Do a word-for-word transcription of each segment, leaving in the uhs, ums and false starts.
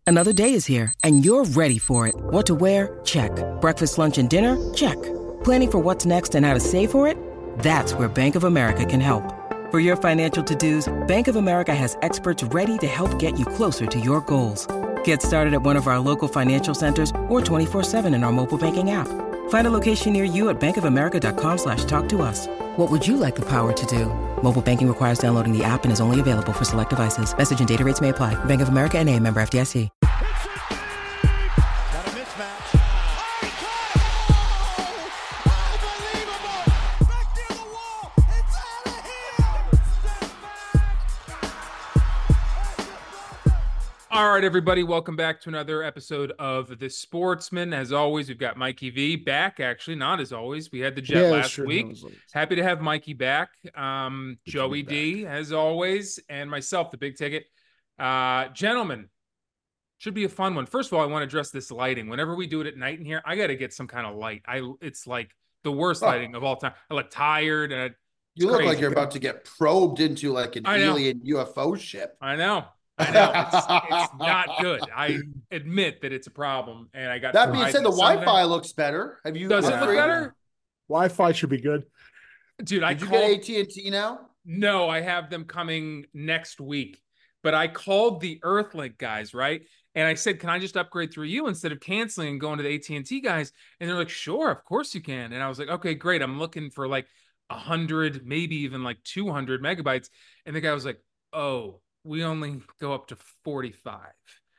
Another day is here, and you're ready for it. What to wear? Check. Breakfast, lunch, and dinner? Check. Planning for what's next and how to save for it? That's where Bank of America can help. For your financial to-dos, Bank of America has experts ready to help get you closer to your goals. Get started at one of our local financial centers or twenty-four seven in our mobile banking app. Find a location near you at bankofamerica.com slash talk to us. What would you like the power to do? Mobile banking requires downloading the app and is only available for select devices. Message and data rates may apply. Bank of America N A, member F D I C. Got a mismatch. Unbelievable. Back near the wall. It's out of here. All right, everybody, welcome back to another episode of The Sportsman. As always, we've got Mikey V back. Actually, not as always. We had the Jet Yeah, last sure, week. no, it's always- Happy to have Mikey back. Um, Good to Joey be D, as always, and myself, the big ticket. Uh, gentlemen, should be a fun one. First of all, I want to address this lighting. Whenever we do it at night in here, I got to get some kind of light. I It's like the worst Oh. lighting of all time. I look tired. And You look crazy. like you're about to get probed into like an I know. alien U F O ship. I know. I know. It's, it's not good. I admit that it's a problem, and I got. That being fried said, the Sunday. Wi-Fi looks better. Have you? Does it look upgraded? better? Wi-Fi should be good. Dude, I Did you called. get A T and T now? No, I have them coming next week. But I called the Earthlink guys, right? And I said, "Can I just upgrade through you instead of canceling and going to the A T and T guys?" And they're like, "Sure, of course you can." And I was like, "Okay, great. I'm looking for like a hundred, maybe even like two hundred megabytes." And the guy was like, "Oh, we only go up to forty-five."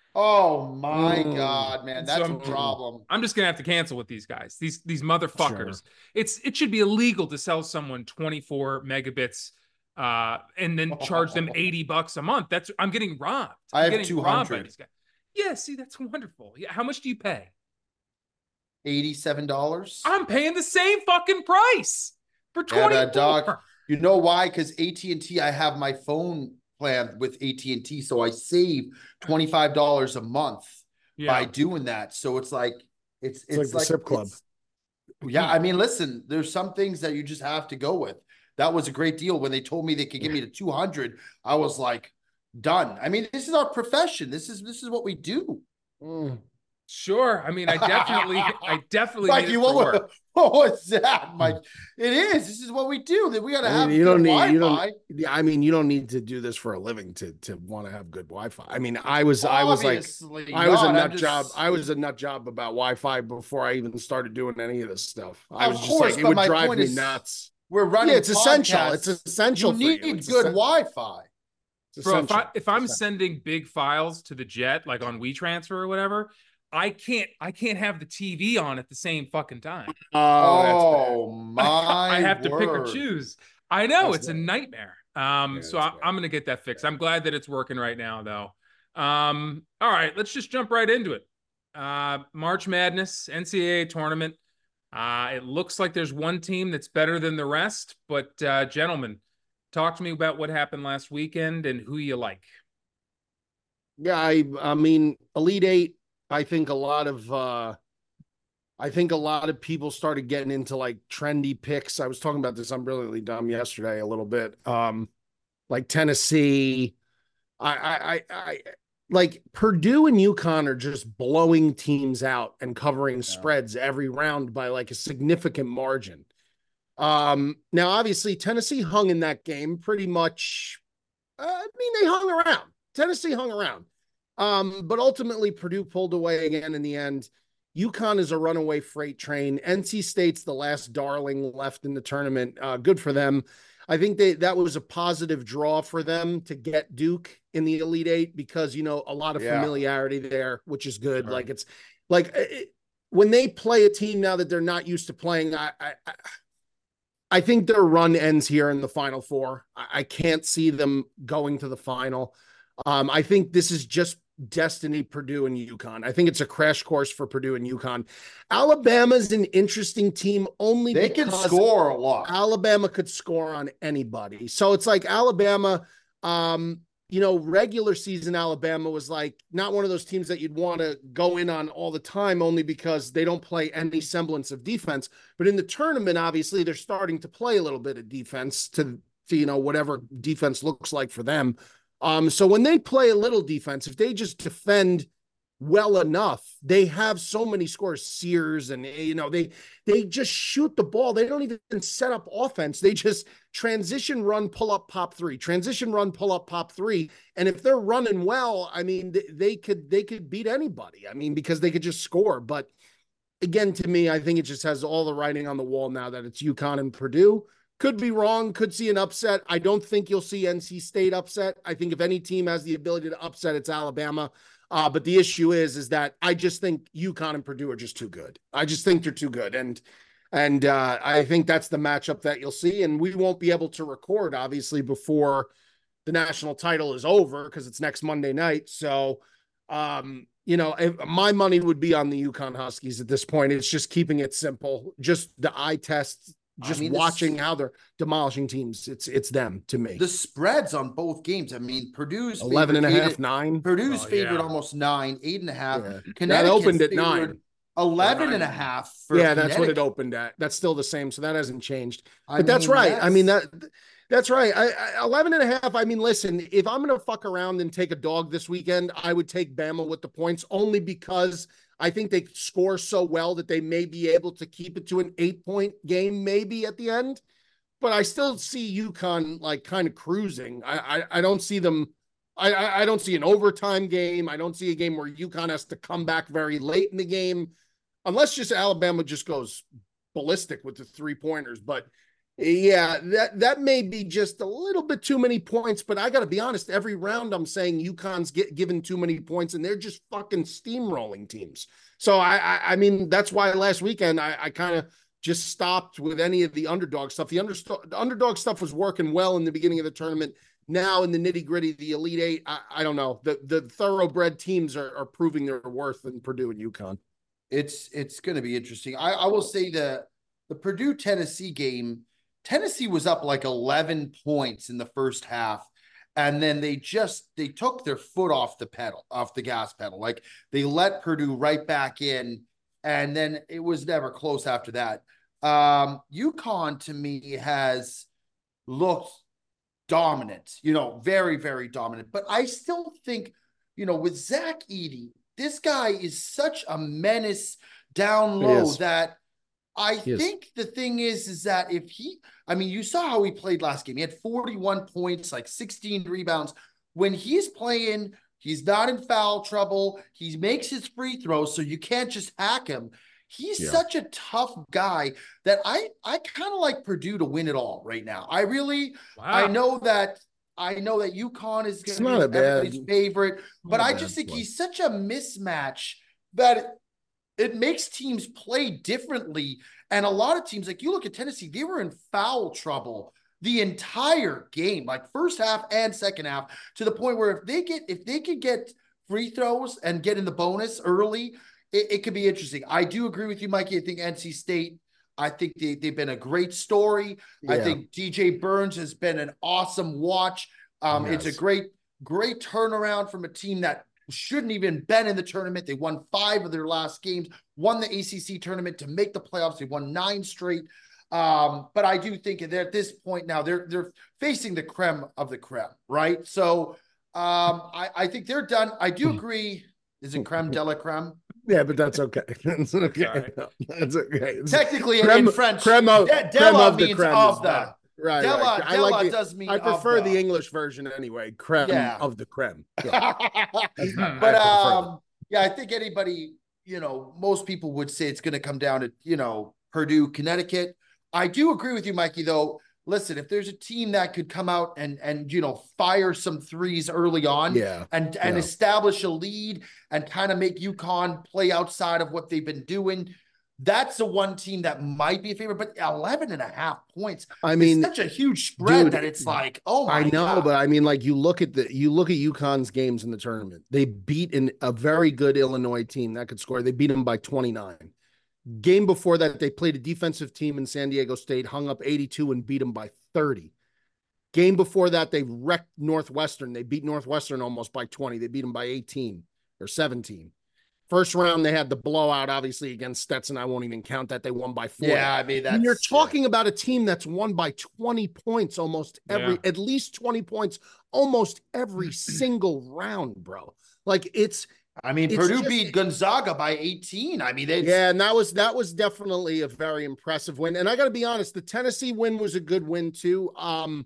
Oh my Mm. God, man, So that's I'm- a problem. I'm just gonna have to cancel with these guys. These these motherfuckers. It's it should be illegal to sell someone twenty-four megabits uh and then charge them eighty bucks a month. That's I'm getting robbed. I I'm have getting two robbed by hundred. these guys. Yeah, see, that's wonderful. Yeah, how much do you pay? Eighty-seven dollars. I'm paying the same fucking price for Yeah, twenty-four. that dog. You know why? Because A T and T, I have my phone plan with A T and T, so I save twenty-five dollars a month Yeah. by doing that. So it's like it's it's, like the like Sip Club. it's- Yeah, I mean, listen, there's some things that you just have to go with. That was a great deal. When they told me they could give me the two hundred, I was like, done. I mean, this is our profession. This is this is what we do. Mm. Sure. I mean, I definitely I definitely Like need you, it for what, work. what was that, Mike? It is. This is what we do. That we got to I have mean, you good don't need you Wi-Fi. don't yeah, I mean you don't need to do this for a living to to want to have good Wi-Fi. I mean, I was I was like Obviously I was a not. I'm nut just- job. I was a nut job about Wi-Fi before I even started doing any of this stuff. I Of was just course, like it but would my drive point me is- nuts. We're running. Yeah, it's essential. podcasts. It's essential. You for need you. It's good essen- Wi-Fi. it's Bro, if, I, essential. if I'm It's sending big files to the jet, like on WeTransfer or whatever, I can't I can't have the T V on at the same fucking time. Oh, that's bad. Oh my! I have to pick or word. choose. I know That's it's a bad. nightmare. Um, Yeah, so that's I, bad. I'm gonna get that fixed. I'm glad that it's working right now, though. Um, all right, let's just jump right into it. Uh, March Madness, N C double A tournament. Uh, it looks like there's one team that's better than the rest, but uh, gentlemen, talk to me about what happened last weekend and who you like. Yeah, I I mean, Elite Eight, I think a lot of uh I think a lot of people started getting into like trendy picks. I was talking about this on Brilliantly Dumb yesterday a little bit. Um, like Tennessee. I I I, I like Purdue and UConn are just blowing teams out and covering spreads every round by like a significant margin. Um, now obviously Tennessee hung in that game pretty much. Uh, I mean, they hung around. Tennessee hung around. Um, but ultimately Purdue pulled away again in the end. UConn is a runaway freight train. N C State's the last darling left in the tournament. Uh, good for them. I think they, that was a positive draw for them to get Duke in the Elite Eight because, you know, a lot of Yeah. familiarity there, which is good. Sure. Like it's like it, when they play a team now that they're not used to playing, I, I, I I think their run ends here in the Final Four. I, I can't see them going to the final. Um, I think this is just destiny, Purdue and UConn. I think it's a crash course for Purdue and UConn. Alabama's an interesting team only They can because score a lot. Alabama could score on anybody. So it's like Alabama, um, you know, regular season Alabama was like not one of those teams that you'd want to go in on all the time only because they don't play any semblance of defense. But in the tournament, obviously, they're starting to play a little bit of defense to, to you know, whatever defense looks like for them. Um, so when they play a little defense, if they just defend well enough. They have so many scores, Sears, and you know, they they just shoot the ball. They don't even set up offense. They just transition, run, pull up, pop three, transition, run, pull up, pop three. And if they're running well, I mean, they could they could beat anybody. I mean, because they could just score. But again, to me, I think it just has all the writing on the wall now that it's UConn and Purdue. Could be wrong, could see an upset. I don't think you'll see N C State upset. I think if any team has the ability to upset, it's Alabama. Uh, but the issue is, is that I just think UConn and Purdue are just too good. I just think they're too good. And, and uh, I think that's the matchup that you'll see. And we won't be able to record, obviously, before the national title is over because it's next Monday night. So, um, you know, if, my money would be on the UConn Huskies at this point. It's just keeping it simple. Just the eye test. Just I mean, watching this, how they're demolishing teams. It's it's them to me. The spreads on both games. I mean, Purdue's eleven and a half, eight, nine. Purdue's oh, favored yeah. almost nine, eight and a half. Yeah. That opened at nine. eleven and a half. For yeah, that's what it opened at. That's still the same. So that hasn't changed. But I that's mean, right. That's... I mean, that that's right. I, I, eleven and a half. I mean, listen, if I'm going to fuck around and take a dog this weekend, I would take Bama with the points only because I think they score so well that they may be able to keep it to an eight point game, maybe at the end. But I still see UConn like kind of cruising. I, I, I don't see them. I, I don't see an overtime game. I don't see a game where UConn has to come back very late in the game, unless just Alabama just goes ballistic with the three pointers. But yeah, that, that may be just a little bit too many points, but I got to be honest, every round I'm saying UConn's get given too many points and they're just fucking steamrolling teams. So I, I, I mean, that's why last weekend I, I kind of just stopped with any of the underdog stuff. The, under, the underdog stuff was working well in the beginning of the tournament. Now in the nitty gritty, the Elite Eight, I, I don't know. The, the thoroughbred teams are, are proving their worth in Purdue and UConn. It's, it's going to be interesting. I, I will say the, the Purdue Tennessee game, Tennessee was up like eleven points in the first half. And then they just, they took their foot off the pedal, off the gas pedal. Like they let Purdue right back in. And then it was never close after that. Um, UConn to me has looked dominant, you know, very, very dominant. But I still think, you know, with Zach Edey, this guy is such a menace down low that I think the thing is, is that if he, I mean, you saw how he played last game. He had forty-one points, like sixteen rebounds. When he's playing, he's not in foul trouble. He makes his free throws, so you can't just hack him. He's yeah. such a tough guy that I, I kind of like Purdue to win it all right now. I really, wow. I know that, I know that UConn is going to be everybody's favorite, but I just think he's such a mismatch that it makes teams play differently. And a lot of teams, like you look at Tennessee, they were in foul trouble the entire game, like first half and second half, to the point where if they get, if they could get free throws and get in the bonus early, it, it could be interesting. I do agree with you, Mikey. I think N C State, I think they, they've been a great story. Yeah. I think D J Burns has been an awesome watch. Um, yes. It's a great, great turnaround from a team that shouldn't even been in the tournament. They won five of their last games, won the A C C tournament to make the playoffs. They won nine straight. Um, but I do think that at this point now they're they're facing the creme of the creme, right? So um, I, I think they're done. I do agree. Is it creme de la creme? Yeah, but that's okay. That's okay. That's okay. It's technically creme, in French, creme of, de- creme dela of the means creme of the. Right, Della, right. I Della like the, does mean I prefer the, the English version anyway. Creme yeah. of the creme. Yeah. But um, yeah, I think anybody, you know, most people would say it's going to come down to, you know, Purdue, Connecticut. I do agree with you, Mikey, though. Listen, if there's a team that could come out and, and you know, fire some threes early on yeah. and, and yeah. establish a lead and kind of make UConn play outside of what they've been doing, that's the one team that might be a favorite. But eleven and a half points, I mean, such a huge spread dude, that it's like, oh my I know, God. But I mean, like you look at the, you look at UConn's games in the tournament. They beat an, a very good Illinois team that could score. They beat them by twenty-nine. Game before that, they played a defensive team in San Diego State, hung up eighty-two and beat them by thirty. Game before that, they wrecked Northwestern. They beat Northwestern almost by twenty. They beat them by eighteen or seventeen. First round, they had the blowout, obviously, against Stetson. I won't even count that. They won by four. Yeah, I mean, that's... And you're talking yeah. about a team that's won by twenty points almost every, yeah. at least twenty points, almost every single round, bro. Like, it's I mean, It's Purdue just- beat Gonzaga by eighteen. I mean, it's, Yeah, and that was that was definitely a very impressive win. And I got to be honest, the Tennessee win was a good win too. Um,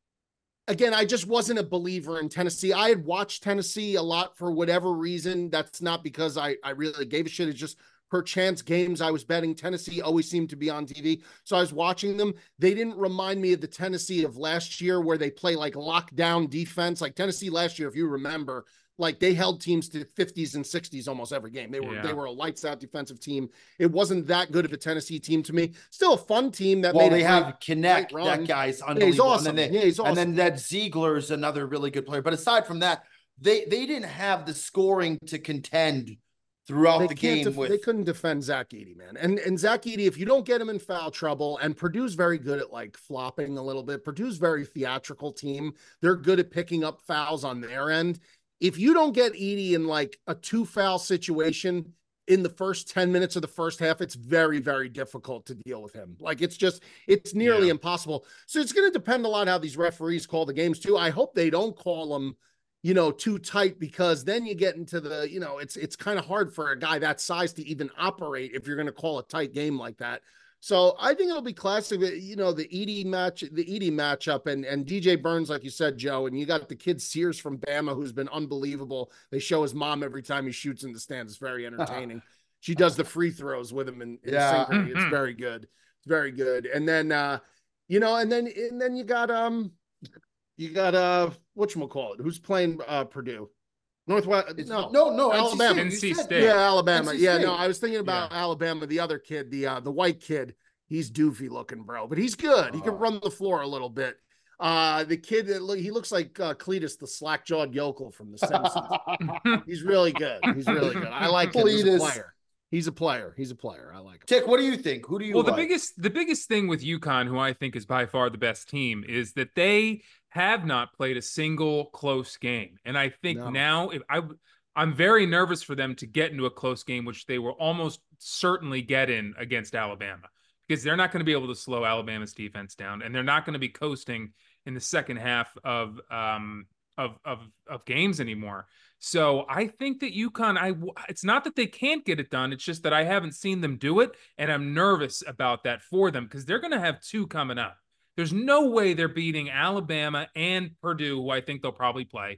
again, I just wasn't a believer in Tennessee. I had watched Tennessee a lot for whatever reason. That's not because I I really gave a shit. It's just per chance games I was betting. Tennessee always seemed to be on T V, so I was watching them. They didn't remind me of the Tennessee of last year where they play like lockdown defense. Like Tennessee last year, if you remember. Like they held teams to fifties and sixties almost every game. They were Yeah. they were a lights out defensive team. It wasn't that good of a Tennessee team to me. Still a fun team that well, made a they great- have Kinect. great run. That guy's Yeah, he's unbelievable. awesome. And then, Yeah, they, he's and awesome. then that Ziegler's another really good player. But aside from that, they they didn't have the scoring to contend throughout They the can't game def- with. they couldn't defend Zach Edey, man. And and Zach Edey, if you don't get him in foul trouble, and Purdue's very good at like flopping a little bit. Purdue's very theatrical team. They're good at picking up fouls on their end. If you don't get Edey in like a two foul situation in the first ten minutes of the first half, it's very, very difficult to deal with him. Like it's just, it's nearly Yeah. impossible. So it's going to depend a lot how these referees call the games too. I hope they don't call them, you know, too tight, because then you get into the, you know, it's, it's kind of hard for a guy that size to even operate if you're going to call a tight game like that. So I think it'll be classic, you know, the Edey match, the Edey matchup, and and D J Burns, like you said, Joe, and you got the kid Sears from Bama, who's been unbelievable. They show his mom every time he shoots in the stands. It's very entertaining. She does the free throws with him in, in Yeah. synchrony. It's Mhm. very good. It's very good. And then, uh, you know, and then and then you got um, you got uh, whatchamacallit, who's playing uh Purdue, Northwest? It's- No, no, no, Alabama. N C N C State. You said- State. yeah, Alabama. N C Yeah, State. no, I was thinking about Alabama, the other kid, the uh, the white kid. He's doofy looking, bro, but he's good. He can Oh. run the floor a little bit. Uh, the kid that look, he looks like uh, Cletus, the slack-jawed yokel from The Simpsons. He's really good. He's really good. I like him. He's a Cletus. player. He's a player. He's a player. I like him. Tick, what do you think? Who do you Well, the like? biggest the biggest thing with UConn, who I think is by far the best team, is that they have not played a single close game. And I think No. now if I I'm very nervous for them to get into a close game, which they will almost certainly get in against Alabama, because they're not going to be able to slow Alabama's defense down, and they're not going to be coasting in the second half of um of of of games anymore. So I think that UConn, I it's not that they can't get it done. It's just that I haven't seen them do it, and I'm nervous about that for them, because they're going to have two coming up. There's no way they're beating Alabama and Purdue, who I think they'll probably play,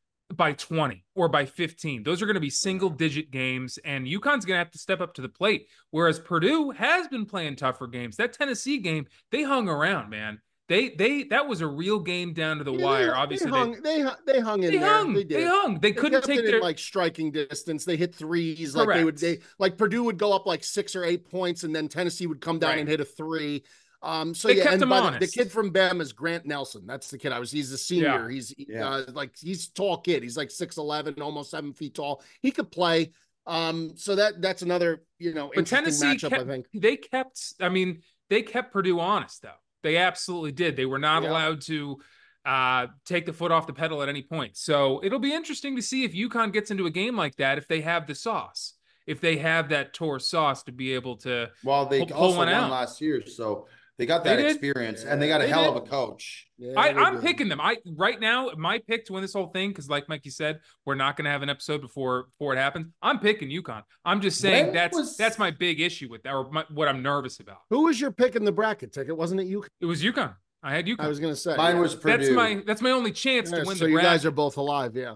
by twenty or by fifteen. Those are going to be single digit games, and UConn's going to have to step up to the plate. Whereas Purdue has been playing tougher games. That Tennessee game, they hung around, man. They they that was a real game down to the Yeah, wire. they, Obviously, they hung. They, hu- they hung in they, there. hung. They They, did. hung. They, They couldn't kept take it in, their like striking distance. They hit threes. Like they would. They Correct. like Purdue would go up like six or eight points, and then Tennessee would come down Right. and hit a three. Um, so They yeah, kept and them by the, the honest. kid from Bama is Grant Nelson. That's the kid I was. He's a senior. He's Yeah. uh, like he's a tall kid. He's like six eleven, almost seven feet tall. He could play. Um, so that that's another you know But interesting Tennessee matchup. kept, I think. they kept. I mean, they kept Purdue honest, though. They absolutely did. They were not Yeah. allowed to uh, take the foot off the pedal at any point. So it'll be interesting to see if UConn gets into a game like that, if they have the sauce, if they have that Tor sauce to be able to. Well, they Pull- pull also one won out. last year, so they got They that did. experience, and they got a They hell did. of a coach. Yeah, I, they I'm do. picking them. I right now my pick to win this whole thing, because like Mikey said, we're not going to have an episode before before it happens. I'm picking UConn. I'm just saying When that's was- that's my big issue with that, or my, what I'm nervous about. Who was your pick in the bracket ticket? Wasn't it you? It was UConn. I had UConn. I was gonna say Mine yeah. was Purdue. that's my that's my only chance Yeah, to win so the you bracket. guys are both alive. Yeah.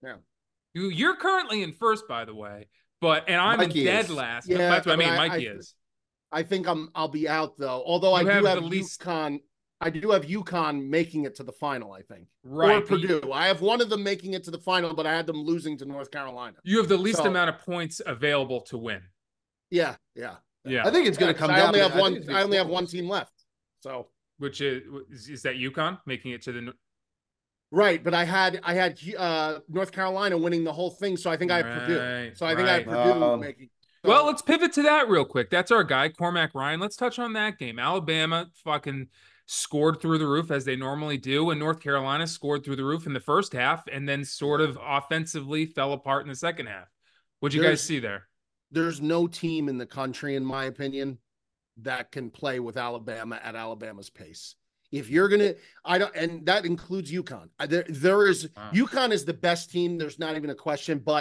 You, you're currently in first, by the way, but and I'm Mikey in dead is. last. Yeah, That's what I but mean. I- Mikey I- is. I think I'm I'll be out though. Although I You do have have the least- UConn. I do have UConn making it to the final, I think. Right. Or but you- Purdue. I have one of them making it to the final, but I had them losing to North Carolina. You have the least So- amount of points available to win. Yeah, yeah. Yeah. I think it's going Yeah, to 'cause come I down. only to- have think one it's gonna I be only have close. one team left. So Which is is, is that UConn making it to the right, but I had I had uh North Carolina winning the whole thing, so I think I have Purdue. Right, So I think I have right. Purdue Um, making so- Well, let's pivot to that real quick. That's our guy, Cormac Ryan. Let's touch on that game. Alabama fucking scored through the roof as they normally do, and North Carolina scored through the roof in the first half and then sort of offensively fell apart in the second half. What'd you There's- guys see there? there's no team in the country, in my opinion, that can play with Alabama at Alabama's pace. If you're gonna, I don't, and that includes UConn. I- There, there is Wow. UConn is the best team. There's not even a question. But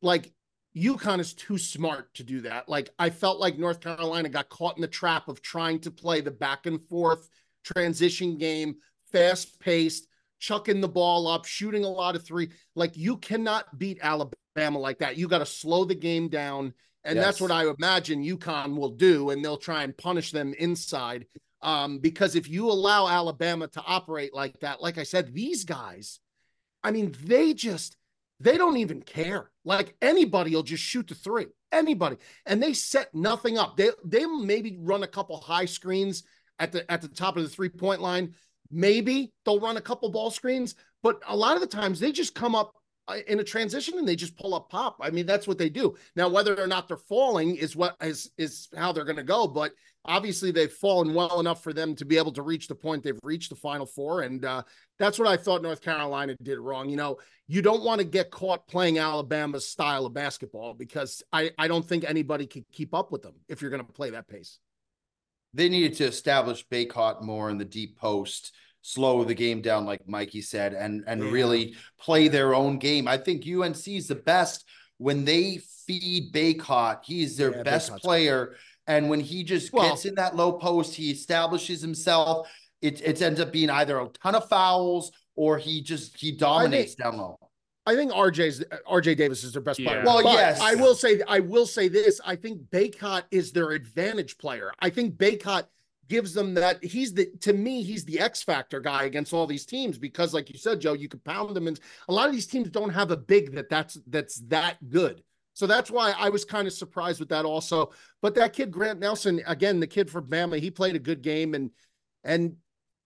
like UConn is too smart to do that. Like I felt like North Carolina got caught in the trap of trying to play the back and forth transition game, fast paced, chucking the ball up, shooting a lot of three. Like you cannot beat Alabama like that. You got to slow the game down. And yes. That's what I imagine UConn will do. And they'll try and punish them inside. Um, because if you allow Alabama to operate like that, like I said, these guys, I mean, they just, they don't even care. Like anybody will just shoot the three, anybody. And they set nothing up. They, they maybe run a couple high screens at the, at the top of the three point line. Maybe they'll run a couple ball screens, but a lot of the times they just come up in a transition and they just pull up pop. I mean, that's what they do. Now, whether or not they're falling is what is, is how they're going to go. But obviously they've fallen well enough for them to be able to reach the point they've reached, the Final Four. And uh, that's what I thought North Carolina did wrong. You know, you don't want to get caught playing Alabama's style of basketball because I, I don't think anybody can keep up with them if you're going to play that pace. They needed to establish Bacot more in the deep post, slow the game down, like Mikey said, and, and yeah. really play their own game. I think U N C is the best when they feed Bacot. He's their yeah, best Bacot's player. Cool. And when he just well, gets in that low post, he establishes himself. It, it ends up being either a ton of fouls or he just, he dominates think, down low. I think R J's R J Davis is their best yeah. player. Well, but yes. I will say, I will say this. I think Bacot is their advantage player. I think Bacot gives them that. He's the, to me, he's the X factor guy against all these teams, because like you said, Joe, you could pound them. And a lot of these teams don't have a big that that's, that's that good. So that's why I was kind of surprised with that also. But that kid, Grant Nelson, again, the kid from Bama, he played a good game. And, and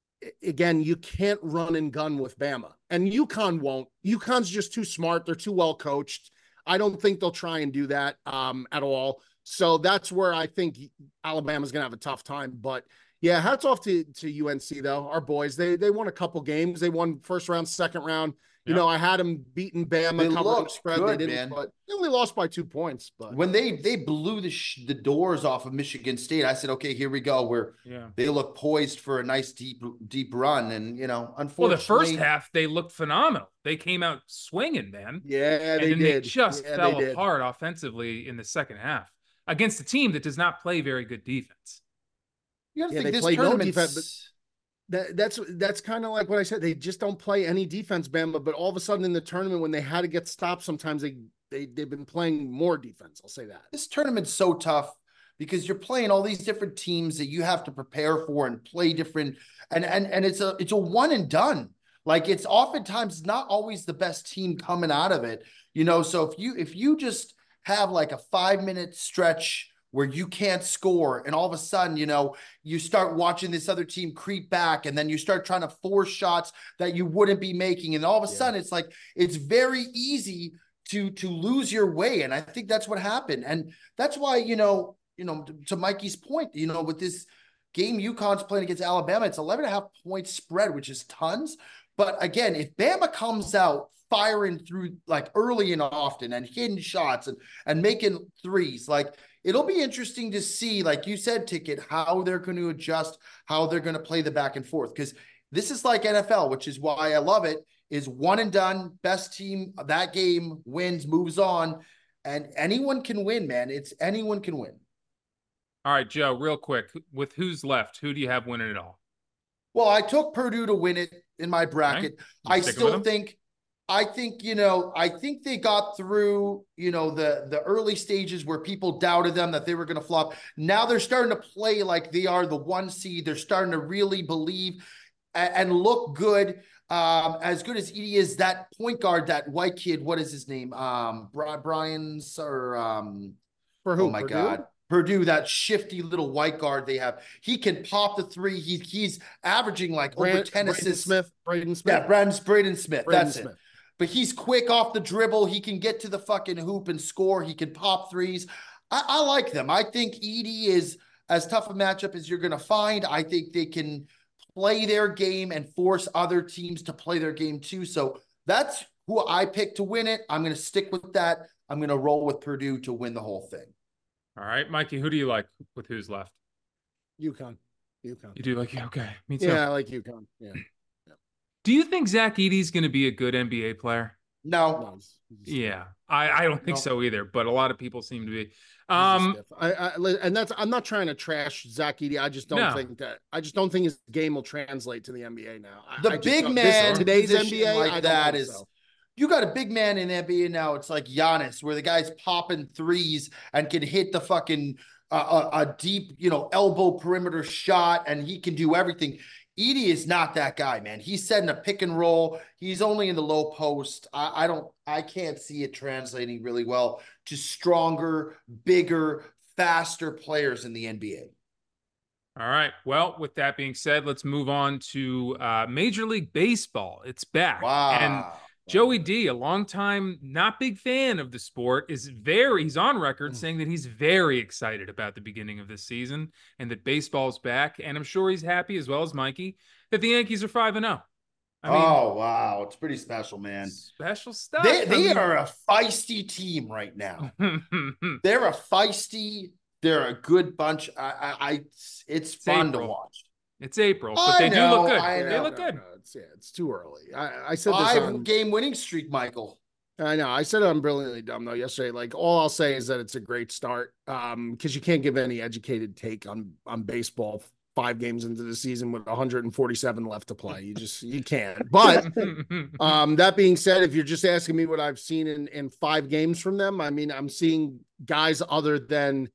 again, you can't run and gun with Bama, and UConn won't. UConn's just too smart. They're too well coached. I don't think they'll try and do that um, at all. So that's where I think Alabama's going to have a tough time. But yeah, hats off to, to U N C though. Our boys, they, they won a couple games. They won first round, second round. You yep. know, I had them beating Bama, covering the spread. Good, they didn't, man. But they only lost by two points. But when they they blew the sh- the doors off of Michigan State, I said, okay, here we go. Where yeah. they look poised for a nice deep deep run, and you know, unfortunately, well, the first half they looked phenomenal. They came out swinging, man. Yeah, they and did. They just yeah, fell they apart offensively in the second half against a team that does not play very good defense. You got to yeah, think they this play no tournament. defense. But- That, that's that's kind of like what I said. They just don't play any defense, Bama. But all of a sudden in the tournament, when they had to get stopped, sometimes they, they, they've been playing more defense. I'll say that. This tournament's so tough because you're playing all these different teams that you have to prepare for and play different. And, and, and it's a it's a one and done. Like it's oftentimes not always the best team coming out of it. You know, so if you if you just have like a five minute stretch where you can't score, and all of a sudden, you know, you start watching this other team creep back, and then you start trying to force shots that you wouldn't be making. And all of a yeah. sudden it's like, it's very easy to, to lose your way. And I think that's what happened. And that's why, you know, you know, to, to Mikey's point, you know, with this game, UConn's playing against Alabama, it's eleven and a half point spread, which is tons. But again, if Bama comes out firing through like early and often and hitting shots and, and making threes, like, it'll be interesting to see, like you said, Ticket, how they're going to adjust, how they're going to play the back and forth. Because this is like N F L, which is why I love it, is one and done. Best team that game wins, moves on. And anyone can win, man. It's anyone can win. All right, Joe, real quick. With who's left, who do you have winning it all? Well, I took Purdue to win it in my bracket. Okay. I still think... I think, you know, I think they got through, you know, the, the early stages where people doubted them that they were going to flop. Now they're starting to play like they are the one seed. They're starting to really believe and, and look good. Um, as good as Edey is, that point guard, that white kid, what is his name? Um, Brian's or, um, for who? Oh my Purdue? God. Purdue, that shifty little white guard they have. He can pop the three. He, he's averaging like Brand, over ten Braden assists. Smith, Braden Smith. Yeah, Braden, Braden Smith. Braden That's Smith. it. But he's quick off the dribble. He can get to the fucking hoop and score. He can pop threes. I, I like them. I think Edey is as tough a matchup as you're going to find. I think they can play their game and force other teams to play their game too. So that's who I picked to win it. I'm going to stick with that. I'm going to roll with Purdue to win the whole thing. All right, Mikey, who do you like with who's left? UConn. UConn. You do like, okay, me too. Yeah, I like UConn. Yeah. Do you think Zach Edey's going to be a good N B A player? No, No, he's- he's- Yeah, I, I don't think No. so either, but a lot of people seem to be. he's a Um, stiff. I, I and that's I'm not trying to trash Zach Edey. I just don't No. think that I just don't think his game will translate to the N B A now. I, the I just big don't- man this, today's position N B A like I don't that think is. so. You got a big man in N B A now. It's like Giannis, where the guy's popping threes and can hit the fucking uh, a, a deep, you know, elbow perimeter shot, and he can do everything. Edey is not that guy, man. He's setting a pick and roll. He's only in the low post. I, I don't, I can't see it translating really well to stronger, bigger, faster players in the N B A. all right. Well, with that being said, let's move on to uh, Major League Baseball. It's back. Wow. And Joey D, a longtime not big fan of the sport, is very, he's on record saying that he's very excited about the beginning of this season and that baseball's back. And I'm sure he's happy, as well as Mikey, that the Yankees are five and oh. I mean, oh, wow. It's pretty special, man. special stuff. They, I they mean- are a feisty team right now. They're a feisty, they're a good bunch. I, I, I it's, it's fun April. to watch. It's April, but I they do know, look good. I They know. look good. No, it's, yeah, it's too early. I, I said this Five on, game winning streak, Michael. I know. I said it on Brilliantly Dumb though yesterday. Like all I'll say is that it's a great start. Um, because you can't give any educated take on on baseball five games into the season with one hundred forty-seven left to play. You just you can't. But um, that being said, if you're just asking me what I've seen in in five games from them, I mean, I'm seeing guys other than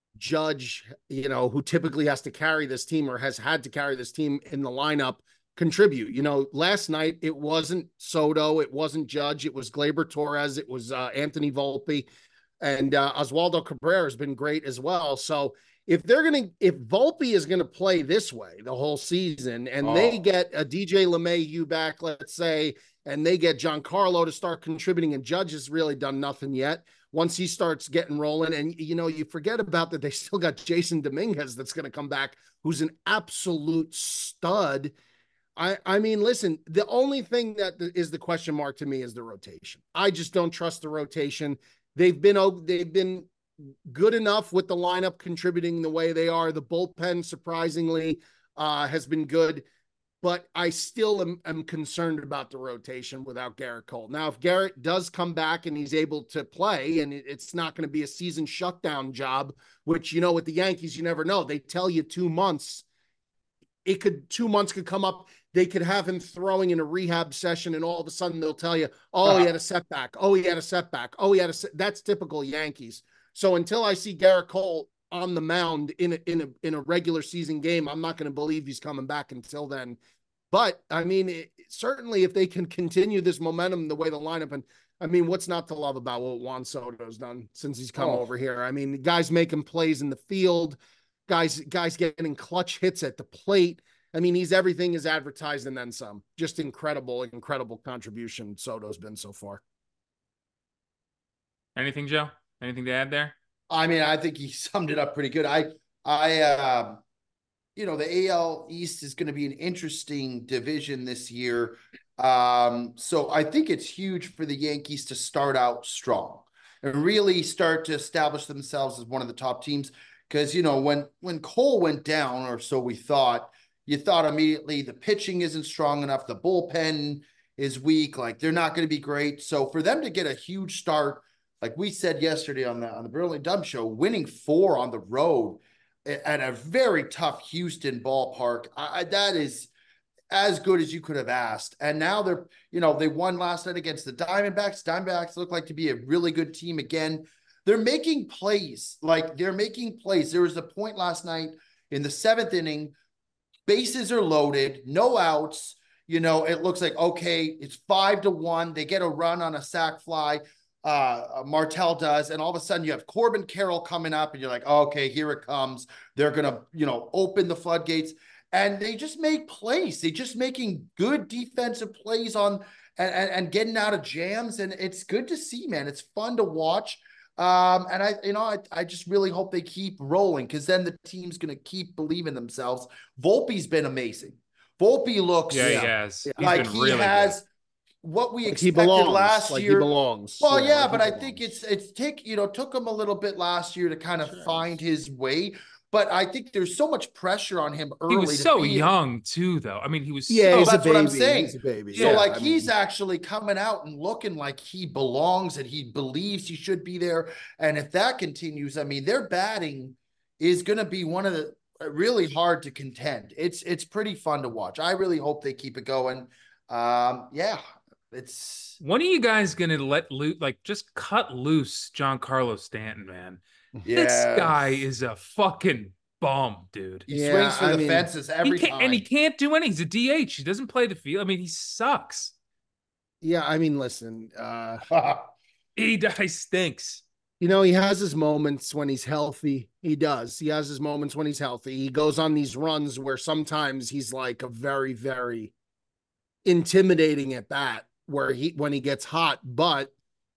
Judge, you know, who typically has to carry this team or has had to carry this team in the lineup, contribute. You know, last night it wasn't Soto, it wasn't Judge, it was Gleyber Torres, it was uh, Anthony Volpe, and uh, Oswaldo Cabrera has been great as well. So if they're gonna, if Volpe is gonna play this way the whole season, and Oh. they get a D J LeMahieu back, let's say, and they get Giancarlo to start contributing, and Judge has really done nothing yet. Once he starts getting rolling, and you know, you forget about that they still got Jason Dominguez that's going to come back, who's an absolute stud. I, I mean, listen, the only thing that is the question mark to me is the rotation. I just don't trust the rotation. They've been they've been good enough with the lineup contributing the way they are. The bullpen, surprisingly, uh, has been good. But I still am, am concerned about the rotation without Garrett Cole. Now, if Garrett does come back and he's able to play, and it, it's not going to be a season shutdown job, which, you know, with the Yankees, you never know. They tell you two months. It could, two months could come up. They could have him throwing in a rehab session, and all of a sudden they'll tell you, oh, he had a setback. Oh, he had a setback. Oh, he had a set. That's typical Yankees. So until I see Garrett Cole on the mound in a, in a, in a regular season game, I'm not going to believe he's coming back until then. But I mean, it, certainly if they can continue this momentum, the way the lineup, and I mean, what's not to love about what Juan Soto's done since he's come Oh. over here? I mean, guys making plays in the field, guys, guys getting clutch hits at the plate. I mean, he's everything is advertised and then some. Just incredible, incredible contribution Soto's been so far. Anything, Joe? Anything to add there? I mean, I think he summed it up pretty good. I, I, uh, you know, the A L East is going to be an interesting division this year. Um, so I think it's huge for the Yankees to start out strong and really start to establish themselves as one of the top teams. Because, you know, when, when Cole went down, or so we thought, you thought immediately the pitching isn't strong enough. The bullpen is weak. Like, they're not going to be great. So for them to get a huge start, like we said yesterday on the, on the Brilliantly Dumb show, winning four on the road at a very tough Houston ballpark, I, I, that is as good as you could have asked. And now they're, you know, they won last night against the Diamondbacks. Diamondbacks look like to be a really good team again. They're making plays. Like, they're making plays. There was a point last night in the seventh inning, bases are loaded, no outs. You know, it looks like, okay, it's five to one. They get a run on a sac fly. Uh, Martell does, and all of a sudden you have Corbin Carroll coming up, and you're like, oh, okay, here it comes. They're gonna, you know, open the floodgates, and they just make plays. They just making good defensive plays on and, and, and getting out of jams, and it's good to see, man. It's fun to watch. Um, and I, you know, I, I just really hope they keep rolling, because then the team's gonna keep believing themselves. Volpe's been amazing. Volpe looks Yeah, he has. He's like been he really has. good. What we Like he expected belongs. last like year. he belongs. Well, yeah, like but he I think belongs. it's it's take you know took him a little bit last year to kind of Sure. find his way. but I think there's so much pressure on him early. He was to so be- young too, though. I mean, he was Yeah, so, he's a that's what I'm baby. saying. He's a baby. So Yeah, like I he's mean, actually coming out and looking like he belongs and he believes he should be there. And if that continues, I mean, their batting is going to be one of the really hard to contend. It's it's pretty fun to watch. I really hope they keep it going. Um, yeah, it's when are you guys gonna let loose, like just cut loose Giancarlo Stanton, man? yeah. This guy is a fucking bum, dude. He Yeah, swings for I the mean, fences He every can't, time. and he can't do anything. He's a D H. He doesn't play the field. I mean, he sucks. yeah, I mean, listen, uh, He, he stinks. you know, he has his moments when he's healthy. He does. He has his moments when he's healthy. He goes on these runs where sometimes he's like a very, very intimidating at bat where he when he gets hot. But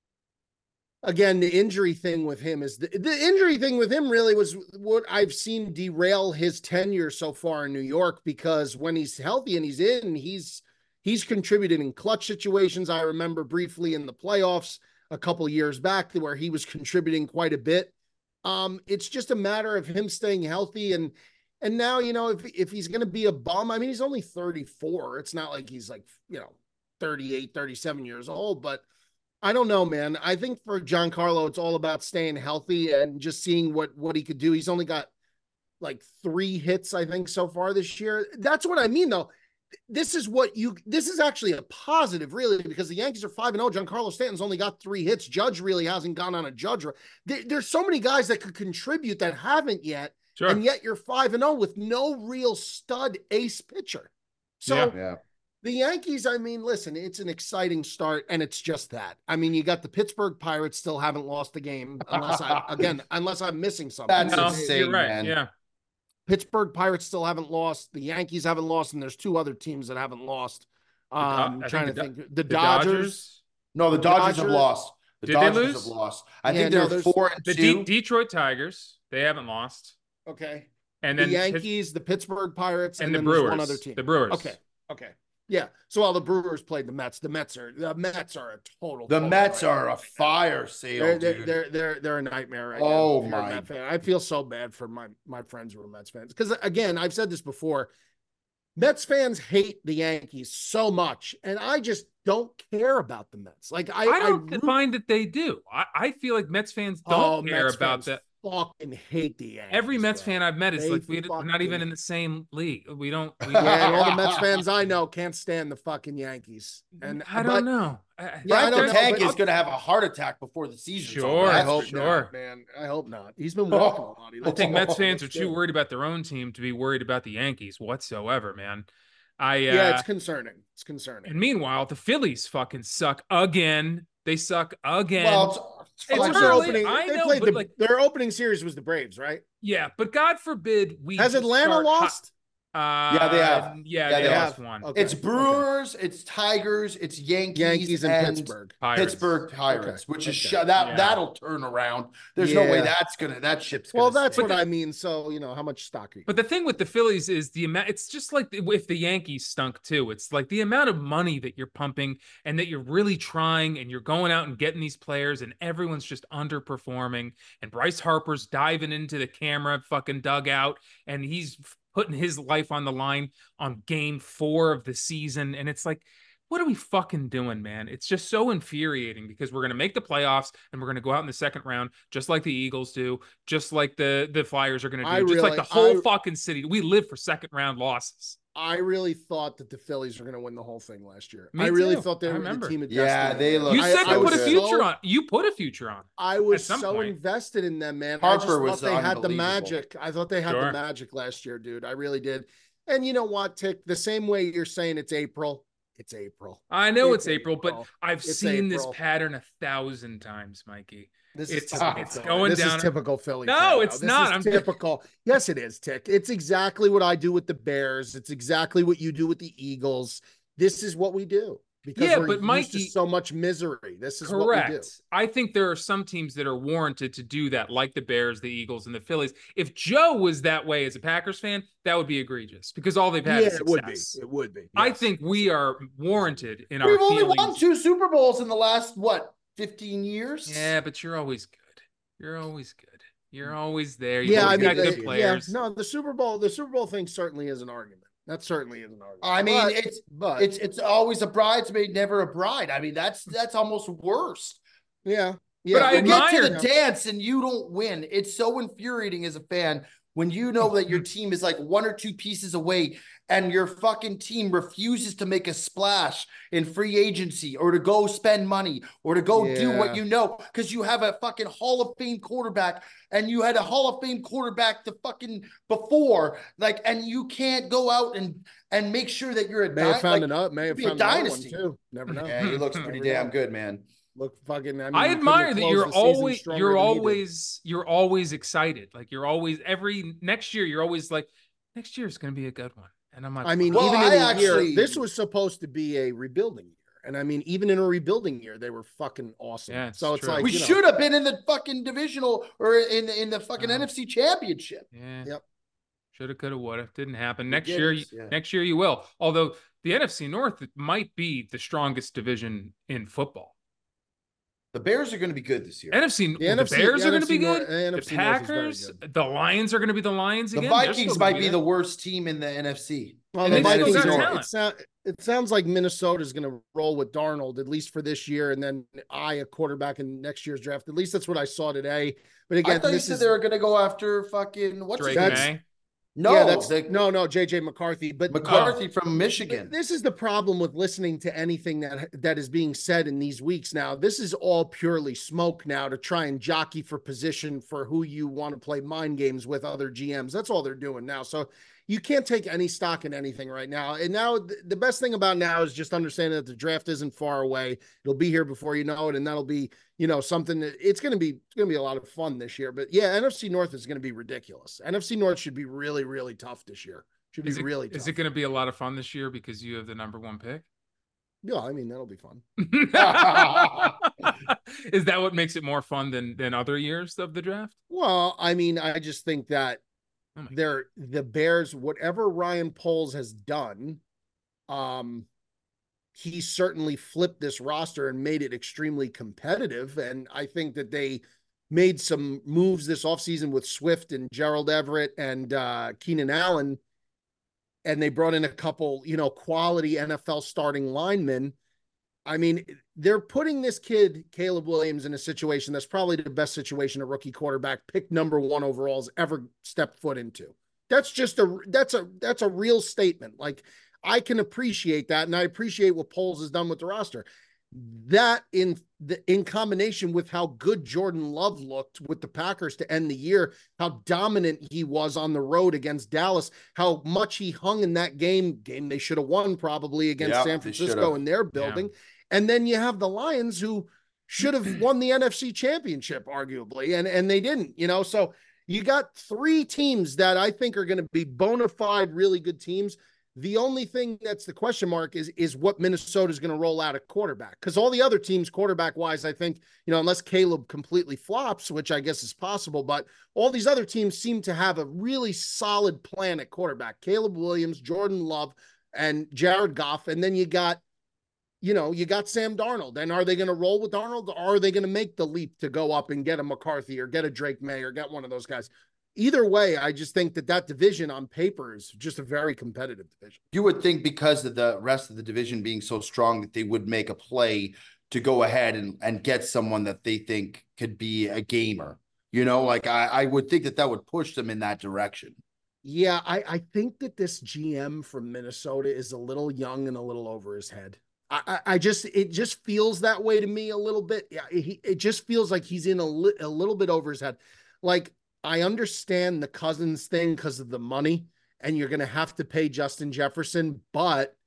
again, the injury thing with him is the, the injury thing with him really was what I've seen derail his tenure so far in New York, because when he's healthy and he's in, he's he's contributed in clutch situations. I remember briefly in the playoffs a couple years back where he was contributing quite a bit. Um, it's just a matter of him staying healthy. And, and now, you know, if, if he's going to be a bum, I mean, he's only thirty-four. It's not like he's like, you know, thirty-eight, thirty-seven years old, but I don't know, man. I think for Giancarlo, it's all about staying healthy and just seeing what, what he could do. He's only got like three hits, I think, so far this year. That's what I mean, though. This is what you, this is actually a positive, really, because the Yankees are five and oh. Giancarlo Stanton's only got three hits. Judge really hasn't gone on a judge. There, there's so many guys that could contribute that haven't yet. Sure. And yet you're five and oh with no real stud ace pitcher. So Yeah. Yeah. the Yankees, I mean, listen, it's an exciting start, and it's just that. I mean, you got the Pittsburgh Pirates still haven't lost a game, unless I, again, unless I'm missing something. That's No, insane, you're right. man. Yeah. Pittsburgh Pirates still haven't lost. The Yankees haven't lost, and there's two other teams that haven't lost. Do- Um, I trying think to the Do- think. The, The Dodgers. No, the Dodgers, have Dodgers- lost. The Did they Dodgers lose? have lost. I Yeah, think no, they're there's- four and The two. De- Detroit Tigers, they haven't lost. Okay. And The then Pitt- Yankees, the Pittsburgh Pirates, and and, the then there's Brewers. one other team. The Brewers. Okay. Okay. Yeah. So while the Brewers played the Mets, the Mets are the Mets are a total. the total Mets nightmare are a right now. fire sale, They're, they're, dude. they're they're they're a nightmare right Oh, now. if you're a my. Met fan. I feel so bad for my my friends who are Mets fans, because again, I've said this before. Mets fans hate the Yankees so much, and I just don't care about the Mets. Like I, I don't root- find that they do. I, I feel like Mets fans don't Oh, care Mets about fans that. Fucking hate the Yankees. Every Mets bro. fan I've met is They like, we, we're not even fucking- in the same league. We don't. We Yeah, and all the Mets fans I know can't stand the fucking Yankees. And I but don't know. I- I- Yeah, I Frank don't the know, Tank but- is going to have a heart attack before the season. Sure, I That's hope for sure. not, man. I hope not. He's been walking a lot. He I looks think like- Mets fans are looks too good. worried about their own team to be worried about the Yankees whatsoever, man. I uh, Yeah, it's concerning. It's concerning. and meanwhile, the Phillies fucking suck again. They suck again. Well, it's, it's It's fine. What's their early, opening? I they know, played but the, like- their opening series was the Braves, right? yeah, but God forbid we Has just Atlanta start hot- lost? Uh, Yeah, they have. Yeah, Yeah, they, they lost have. one. Okay. It's Brewers, it's Tigers, it's Yankees, Yankees and, Pittsburgh. Pirates. Pittsburgh Pirates, Okay. which is Okay. sh- that Yeah. that'll turn around. There's no way Yeah. that's gonna that ship's Well, gonna that's stay. what I mean. So, you know, how much stock are you? But the thing with the Phillies is the amount, it's just like if the Yankees stunk too. It's like the amount of money that you're pumping and that you're really trying and you're going out and getting these players and everyone's just underperforming. And Bryce Harper's diving into the camera fucking dugout and he's putting his life on the line on game four of the season. And it's like, what are we fucking doing, man? It's just so infuriating because we're going to make the playoffs and we're going to go out in the second round, just like the Eagles do, just like the, the Flyers are going to do, I just like really- the whole I- fucking city. We live for second round losses. I really thought that the Phillies were going to win the whole thing last year. Me I really too. thought they I were remember. the team of Yeah, destiny. they look- You I- said I you put a was future so- on. You put a future on. I was some so point. invested in them, man. I Harper just was thought they had the unbelievable. magic. I thought they had Sure. the magic last year, dude. I really did. And you know what, Tick? The same way you're saying it's April, it's April. I know it's, It's April, but April. I've It's seen April. this pattern a thousand times, Mikey. This It's- is typical it's Philly. going this down- is typical Philly. No, fan, it's though. not. This is I'm- typical. Yes, it is, Tick. It's exactly what I do with the Bears. It's exactly what you do with the Eagles. This is what we do because Yeah, we're but used to Mikey- so much misery. This is what we do. Correct. I think there are some teams that are warranted to do that, like the Bears, the Eagles, and the Phillies. If Joe was that way as a Packers fan, that would be egregious because all they've had Yeah, is it would be. success. It would be. I Yes. think we are warranted in our We've only feelings. won two Super Bowls in the last what fifteen years. Yeah, but you're always good. You're always good. You're always there. You Yeah, I always mean, got good the- players. yeah, no, the Super Bowl, the Super Bowl thing certainly is an argument. That certainly is an argument. I mean, But- it's but it's it's always a bridesmaid, never a bride. I mean, that's that's almost worse. yeah, But yeah. I You get to admire- the dance and you don't win. It's so infuriating as a fan when you know that your team is like one or two pieces away and your fucking team refuses to make a splash in free agency or to go spend money or to go do Yeah. what you know because you have a fucking Hall of Fame quarterback and you had a Hall of Fame quarterback the fucking before, like, and you can't go out and and make sure that you're a May have dy- found like, another, may have be a found another one dynasty. too. Never know. Yeah, he looks pretty Never damn know. good, man. Look fucking. I, mean, I he couldn't admire have that closed you're the season always stronger you're than he did. always you're always excited. Like you're always every next year you're always like next year is going to be a good one. And I'm like, I mean, Well, even I in a actually- year, this was supposed to be a rebuilding year, and I mean, even in a rebuilding year, they were fucking awesome. Yeah, it's so it's true. like We you know, should have been in the fucking divisional or in the, in the fucking Uh, N F C championship. yeah, Yep. shoulda, coulda, woulda, didn't happen. We Next didn't, year, you, yeah. next year you will. Although the N F C North might be the strongest division in football. The Bears are going to be good this year. N F C, The the, N F C Bears the are going to N F C be Nor- good. the N The F C North is very Packers, good. the Lions are going to be the Lions the again. They're Vikings still might gonna be the there. worst team in the N F C. Well, And the they still Vikings got are- talent. it, sound, it sounds like Minnesota's going to roll with Darnold at least for this year, and then eye a quarterback in next year's draft. At least that's what I saw today. But I again, thought you this said is they were going to go after fucking what's Drake his name? That's- May. No, yeah, that's the- no, no, J J McCarthy. But McCarthy from But Michigan. this is the problem with listening to anything that that is being said in these weeks now. This is all purely smoke now to try and jockey for position for who you want to play mind games with other G Ms. That's all they're doing now. So you can't take any stock in anything right now. And now th- the best thing about now is just understanding that the draft isn't far away. It'll be here before you know it, and that'll be, you know, something that it's going to be it's going to be a lot of fun this year. But yeah, N F C North is going to be ridiculous. N F C North should be really, really tough this year. Should be Is it, really tough. is it going to be a lot of fun this year because you have the number one pick? Yeah, I mean, that'll be fun. Is that what makes it more fun than than other years of the draft? Well, I mean, I just think that Oh my they're the Bears, whatever Ryan Poles has done, um, he certainly flipped this roster and made it extremely competitive. And I think that they made some moves this offseason with Swift and Gerald Everett and uh, Keenan Allen. And they brought in a couple, you know, quality N F L starting linemen. I mean, they're putting this kid, Caleb Williams, in a situation that's probably the best situation a rookie quarterback picked number one overall has ever stepped foot into. That's just a, that's a, that's a real statement. Like, I can appreciate that. And I appreciate what Poles has done with the roster. That in the, in combination with how good Jordan Love looked with the Packers to end the year, how dominant he was on the road against Dallas, how much he hung in that game, game they should have won probably against Yeah, San they Francisco should've. in their building. And then you have the Lions who should have won the N F C championship, arguably, and, and they didn't, you know? So you got three teams that I think are going to be bona fide, really good teams. The only thing that's the question mark is, is what Minnesota is going to roll out at quarterback. Because all the other teams, quarterback-wise, I think, you know, unless Caleb completely flops, which I guess is possible, but all these other teams seem to have a really solid plan at quarterback. Caleb Williams, Jordan Love, and Jared Goff. And then you got, you know, you got Sam Darnold. And are they going to roll with Darnold, or are they going to make the leap to go up and get a McCarthy or get a Drake May or get one of those guys? Either way, I just think that that division on paper is just a very competitive division. You would think because of the rest of the division being so strong that they would make a play to go ahead and, and get someone that they think could be a gamer. You know, like I, I would think that that would push them in that direction. Yeah, I, I think that this G M from Minnesota is a little young and a little over his head. I, I, I just, it just feels that way to me a little bit. Yeah, he, it just feels like he's in a, li- a little bit over his head. Like, I understand the Cousins thing because of the money, and you're going to have to pay Justin Jefferson. But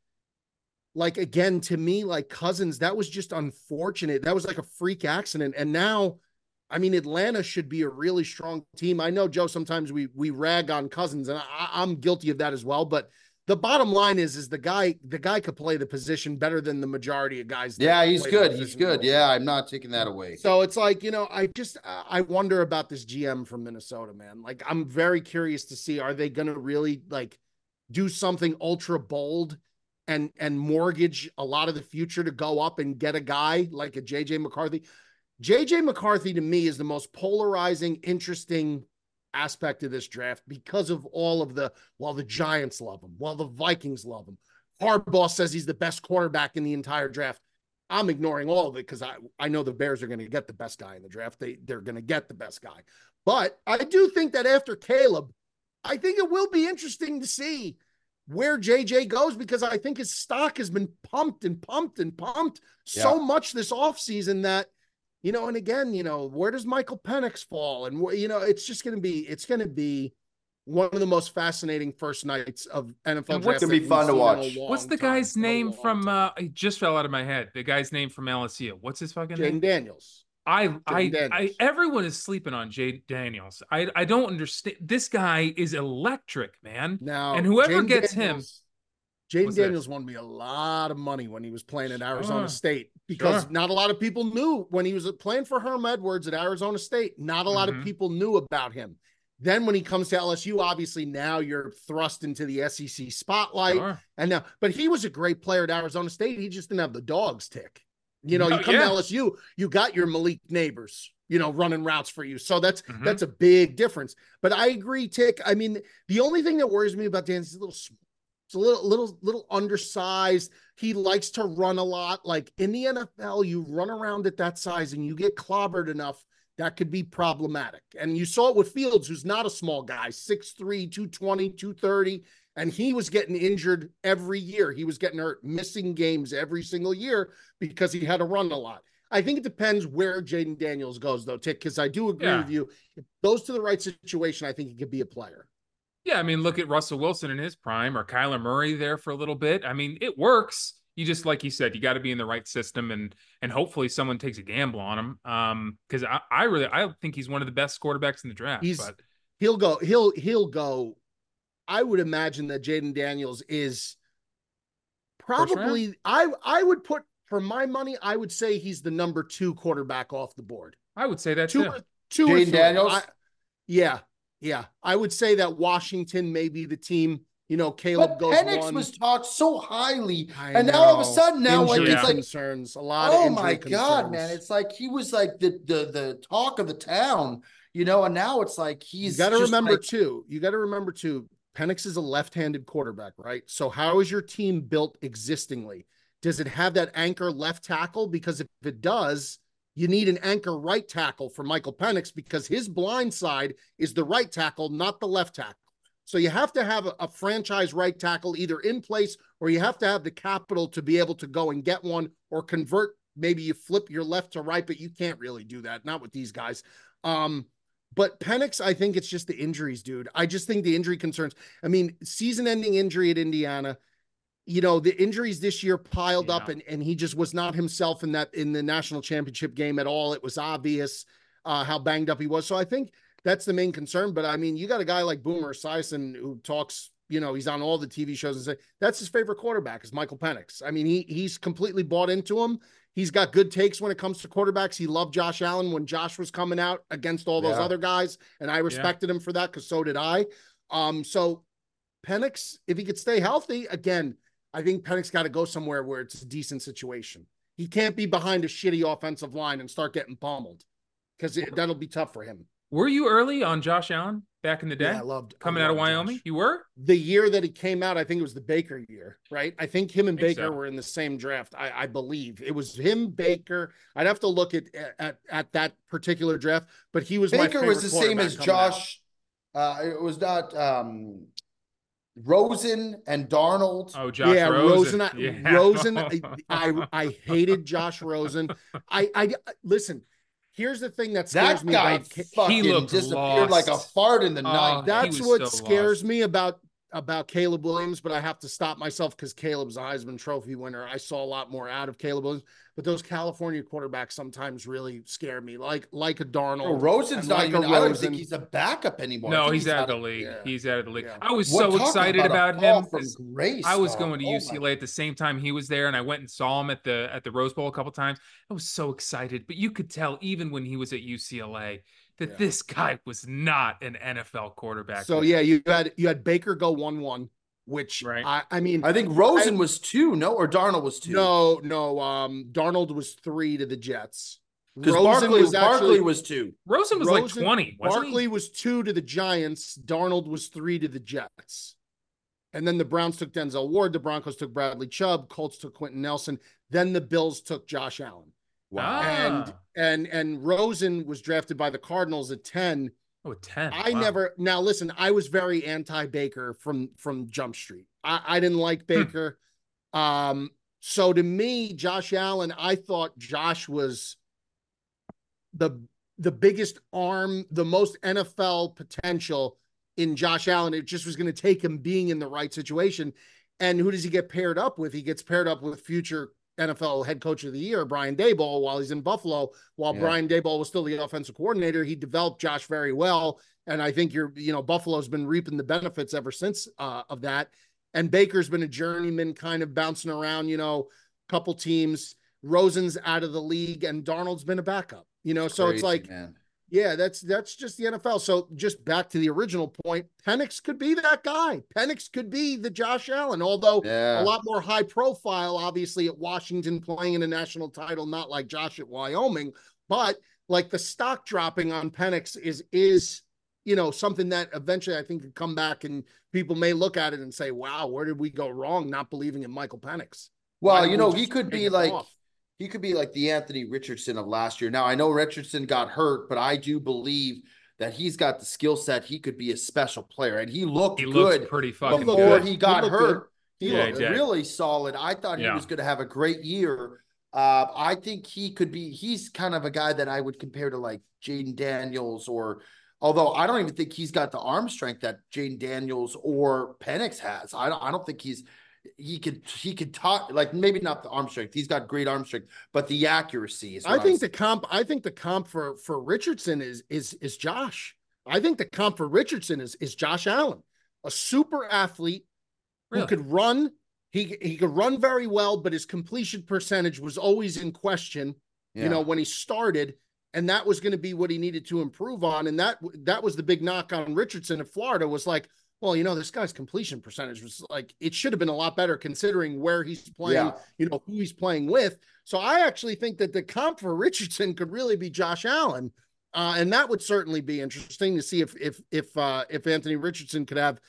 like, again, to me, like Cousins, that was just unfortunate. That was like a freak accident. And now, I mean, Atlanta should be a really strong team. I know, Joe, sometimes we, we rag on Cousins, and I, I'm guilty of that as well. But the bottom line is, is the guy, the guy could play the position better than the majority of guys. that Yeah, he's play the good. He's position good. well. Yeah, I'm not taking that away. So it's like, you know, I just, I wonder about this G M from Minnesota, man. Like, I'm very curious to see, are they going to really like do something ultra bold and, and mortgage a lot of the future to go up and get a guy like a J J McCarthy? J J McCarthy to me is the most polarizing, interesting aspect of this draft because of all of the, while the Giants love him, while the Vikings love him. Harbaugh says he's the best quarterback in the entire draft. I'm ignoring all of it because I, I know the Bears are going to get the best guy in the draft. They, they're going to get the best guy. But I do think that after Caleb, I think it will be interesting to see where J J goes, because I think his stock has been pumped and pumped and pumped yeah. so much this offseason that, you know, and again, you know, where does Michael Penix fall? And, you know, it's just going to be, it's going to be one of the most fascinating first nights of N F L and draft. What's going to be fun to watch? What's the time, guy's name from, time. uh, he just fell out of my head. The guy's name from L S U. What's his fucking Jaden name? Daniels. I, I, Daniels. I, everyone is sleeping on Jay Daniels. I, I don't understand. This guy is electric, man. Now, and whoever Jaden gets Daniels, him, Jaden Daniels won me a lot of money when he was playing at Arizona Sure. State, because Sure. not a lot of people knew when he was playing for Herm Edwards at Arizona State. Not a lot Mhm. of people knew about him. Then when he comes to L S U, obviously now you're thrust into the S E C spotlight. Sure. And now, but he was a great player at Arizona State. He just didn't have the dogs tick. You know, No, you come yeah. to L S U, you got your Malik Neighbors, you know, running routes for you. So that's Mhm. that's a big difference. But I agree, Tick. I mean, the only thing that worries me about Dan is he's a little small. It's a little, little, little undersized. He likes to run a lot. Like in the N F L, you run around at that size and you get clobbered enough, that could be problematic. And you saw it with Fields, who's not a small guy, six three, two twenty, two thirty, and he was getting injured every year. He was getting hurt, missing games every single year because he had to run a lot. I think it depends where Jaden Daniels goes, though, Tick, because I do agree Yeah. with you. If it goes to the right situation, I think he could be a player. Yeah, I mean, look at Russell Wilson in his prime, or Kyler Murray there for a little bit. I mean, it works. You just, like you said, you got to be in the right system, and and hopefully someone takes a gamble on him. Um, because I, I really I think he's one of the best quarterbacks in the draft. He's but he'll go, he'll he'll go. I would imagine that Jaden Daniels is probably I I would put, for my money, I would say he's the number two quarterback off the board. I would say that Two, too. or- two or Jaden three. Daniels? I- yeah, yeah. I would say that Washington may be the team. You know, Caleb But goes Penix one. was talked so highly, I and now all of a know. sudden, now like Injury it's like, concerns, a lot oh of injury my god, concerns. man! It's like he was like the the the talk of the town, you know, and now it's like he's. You got to just remember like, too. You got to remember too. Penix is a left-handed quarterback, right? So how is your team built existingly? Does it have that anchor left tackle? Because if it does, you need an anchor right tackle for Michael Penix, because his blind side is the right tackle, not the left tackle. So you have to have a, a franchise right tackle either in place, or you have to have the capital to be able to go and get one, or convert. Maybe you flip your left to right, but you can't really do that. Not with these guys. Um, But Penix, I think it's just the injuries, dude. I just think the injury concerns. I mean, season-ending injury at Indiana. You know, the injuries this year piled Yeah. up, and, and he just was not himself in that in the national championship game at all. It was obvious uh, how banged up he was. So I think that's the main concern. But I mean, you got a guy like Boomer Esiason who talks. You know, he's on all the T V shows and say that's his favorite quarterback is Michael Penix. I mean, he he's completely bought into him. He's got good takes when it comes to quarterbacks. He loved Josh Allen when Josh was coming out against all those Yeah. other guys, and I respected him for that, because so did I. Um, so Penix, if he could stay healthy, again, I think Penix got to go somewhere where it's a decent situation. He can't be behind a shitty offensive line and start getting pummeled, because that'll be tough for him. Were you early on Josh Allen back in the day? Yeah, I loved I coming out of loved Wyoming. Josh. You were? The year that he came out, I think it was the Baker year, right? I think him and I think Baker so. were in the same draft. I, I believe it was him, Baker. I'd have to look at at at that particular draft, but he was my Baker was the favorite same as quarterback coming out. Josh. Uh, it was not um, Rosen and Darnold. Oh, Josh yeah, Rosen. Rosen. I, Yeah. Rosen. I, I I hated Josh Rosen. I I listen. Here's the thing that scares that me guy about Ca- fucking looked disappeared like a lost. fart in the Oh, night. he That's was what so scares lost. me about about Caleb Williams, but I have to stop myself because Caleb's a Heisman Trophy winner. I saw a lot more out of Caleb Williams, but those California quarterbacks sometimes really scare me, like like a Darnold. Bro, Rosen's and not like even. a I don't Rosen. think he's a backup anymore. I No, think he's, out of the of- league. yeah. He's out of the league. Yeah. I was What- so talking excited about about a fall him. from 'cause grace, I was dog. going to Oh my- U C L A at the same time he was there, and I went and saw him at the at the Rose Bowl a couple times. I was so excited, but you could tell even when he was at U C L A that Yeah. this guy was not an N F L quarterback. So yeah, you had you had Baker go one one, which Right. I I mean I think Rosen I- was two, no, or Darnold was two. no no um Darnold was three to the Jets. Because Rosen Barkley was Barkley actually was two. Rosen was Rosen- like twenty, wasn't Barkley he? was two to the Giants. Darnold was three to the Jets. And then the Browns took Denzel Ward. The Broncos took Bradley Chubb. Colts took Quentin Nelson. Then the Bills took Josh Allen. Ah. And and and Rosen was drafted by the Cardinals at ten. Oh, ten. I Wow. never now listen, I was very anti-Baker from from Jump Street. I, I didn't like Baker. um, so to me, Josh Allen, I thought Josh was the the biggest arm, the most N F L potential in Josh Allen. It just was going to take him being in the right situation. And who does he get paired up with? He gets paired up with future N F L head coach of the year, Brian Daboll, while he's in Buffalo. While Yeah. Brian Daboll was still the offensive coordinator, he developed Josh very well. And I think you're, you know, Buffalo's been reaping the benefits ever since uh, of that. And Baker's been a journeyman, kind of bouncing around, you know, couple teams. Rosen's out of the league, and Darnold's been a backup, you know. So it's Crazy, like, man. yeah, that's that's just the N F L. So just back to the original point, Penix could be that guy. Penix could be the Josh Allen, although Yeah. a lot more high profile, obviously, at Washington playing in a national title, not like Josh at Wyoming. But like the stock dropping on Penix is is you know something that eventually I think could come back, and people may look at it and say, "Wow, where did we go wrong not believing in Michael Penix?" Why Well, did you we know, just he could take be him like off? he could be like the Anthony Richardson of last year. Now, I know Richardson got hurt, but I do believe that he's got the skill set. He could be a special player, and he looked He good looks pretty fucking looked before good. he got He looked hurt. good. He Yeah, looked he did. really solid. I thought he Yeah. was going to have a great year. Uh, I think he could be. He's kind of a guy that I would compare to like Jaden Daniels, or although I don't even think he's got the arm strength that Jaden Daniels or Penix has. I don't. I don't think he's. He could. He could talk like maybe not the arm strength. He's got great arm strength, but the accuracy is. I what I'm think the comp. I think the comp for for Richardson is is is Josh. I think the comp for Richardson is is Josh Allen, a super athlete Really? who could run. He he could run very well, but his completion percentage was always in question. Yeah. You know, when he started, and that was going to be what he needed to improve on. And that that was the big knock on Richardson in Florida was like, well, you know, this guy's completion percentage was like, it should have been a lot better considering where he's playing, Yeah. you know, who he's playing with. So I actually think that the comp for Richardson could really be Josh Allen. Uh, and that would certainly be interesting to see if, if, if, uh, if Anthony Richardson could have,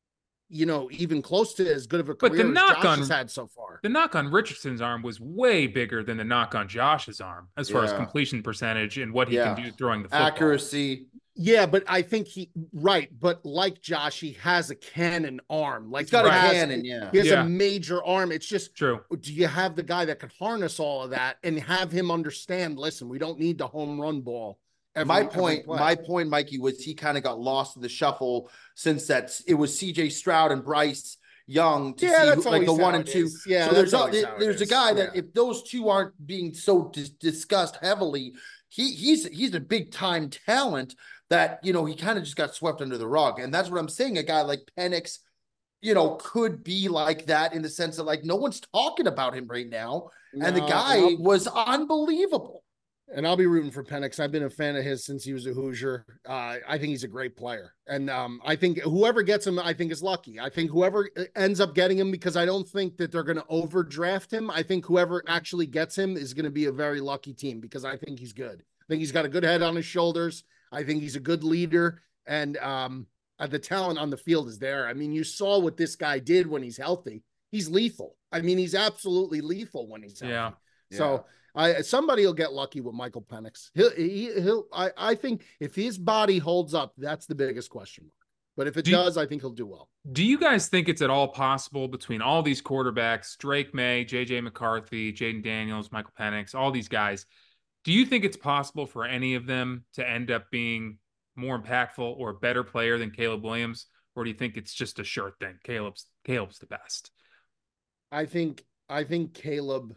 you know, even close to as good of a But the career as knock Josh on- has had so far. The knock on Richardson's arm was way bigger than the knock on Josh's arm as far as Yeah. completion percentage and what he Yeah. can do throwing the football. accuracy. Yeah, but I think he right, but like Josh, he has a cannon arm. Like He's got he a has- cannon. Yeah. He has Yeah. a major arm. It's just, True. do you have the guy that can harness all of that and have him understand? Listen, we don't need the home run ball. Every, my every point, play. my point, Mikey, was he kind of got lost in the shuffle since that it was C J Stroud and Bryce Young to Yeah, see that's who, like the always one how and it two. is. Yeah, so there's that's a, always how it there's a is. guy that Yeah. if those two aren't being so dis- discussed heavily, he he's he's a big time talent that you know he kind of just got swept under the rug, and that's what I'm saying. A guy like Penix, you know, could be like that in the sense that like no one's talking about him right now, and the No, guy and I'll- was unbelievable. and I'll be rooting for Penix. I've been a fan of his since he was a Hoosier. Uh, I think he's a great player. And um, I think whoever gets him, I think is lucky. I think whoever ends up getting him, because I don't think that they're going to overdraft him. I think whoever actually gets him is going to be a very lucky team because I think he's good. I think he's got a good head on his shoulders. I think he's a good leader. And um, uh, the talent on the field is there. I mean, you saw what this guy did when he's healthy. He's lethal. I mean, he's absolutely lethal when he's healthy. Yeah. So I somebody will get lucky with Michael Penix. He'll he, he'll I, I think if his body holds up, that's the biggest question mark. But if it Do you- does, I think he'll do well. Do you guys think it's at all possible between all these quarterbacks, Drake May, J J McCarthy, Jaden Daniels, Michael Penix, all these guys, do you think it's possible for any of them to end up being more impactful or a better player than Caleb Williams? Or do you think it's just a sure thing? Caleb's Caleb's the best. I think I think Caleb,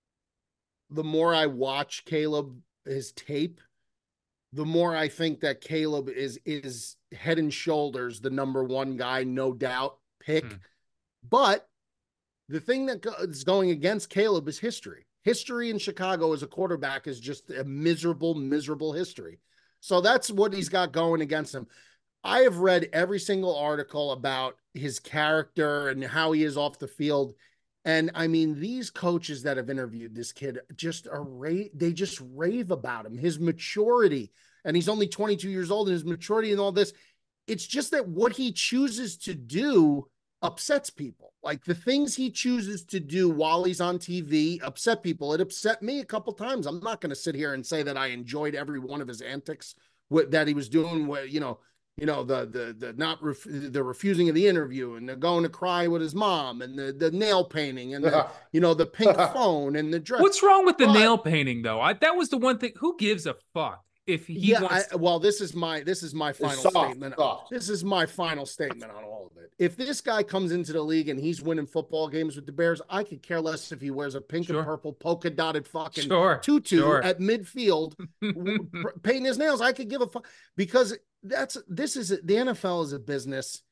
the more I watch Caleb, his tape, the more I think that Caleb is is head and shoulders the number one guy, no doubt, pick. Hmm. But the thing that go- is going against Caleb is history. History in Chicago as a quarterback is just a miserable, miserable history. So that's what he's got going against him. I have read every single article about his character and how he is off the field. And I mean, these coaches that have interviewed this kid just are ra- they just rave about him, his maturity. And he's only twenty-two years old, and his maturity and all this. It's just that what he chooses to do upsets people. Like the things he chooses to do while he's on T V upset people. It upset me a couple times. I'm not going to sit here and say that I enjoyed every one of his antics what, that he was doing. Where, you know, you know, the, the, the not, ref, the refusing of the interview and the going to cry with his mom and the, the nail painting and the, you know, the pink phone and the dress. What's wrong with the But, nail painting though? I, that was the one thing. Who gives a fuck if he yeah, wants? I, well, this is my, this is my final soft, statement. soft. This is my final statement on all of it. If this guy comes into the league and he's winning football games with the Bears, I could care less if he wears a pink Sure. and purple polka dotted fucking Sure, tutu sure. at midfield, w- pr- painting his nails. I could give a fuck because that's, this is, the N F L is a business.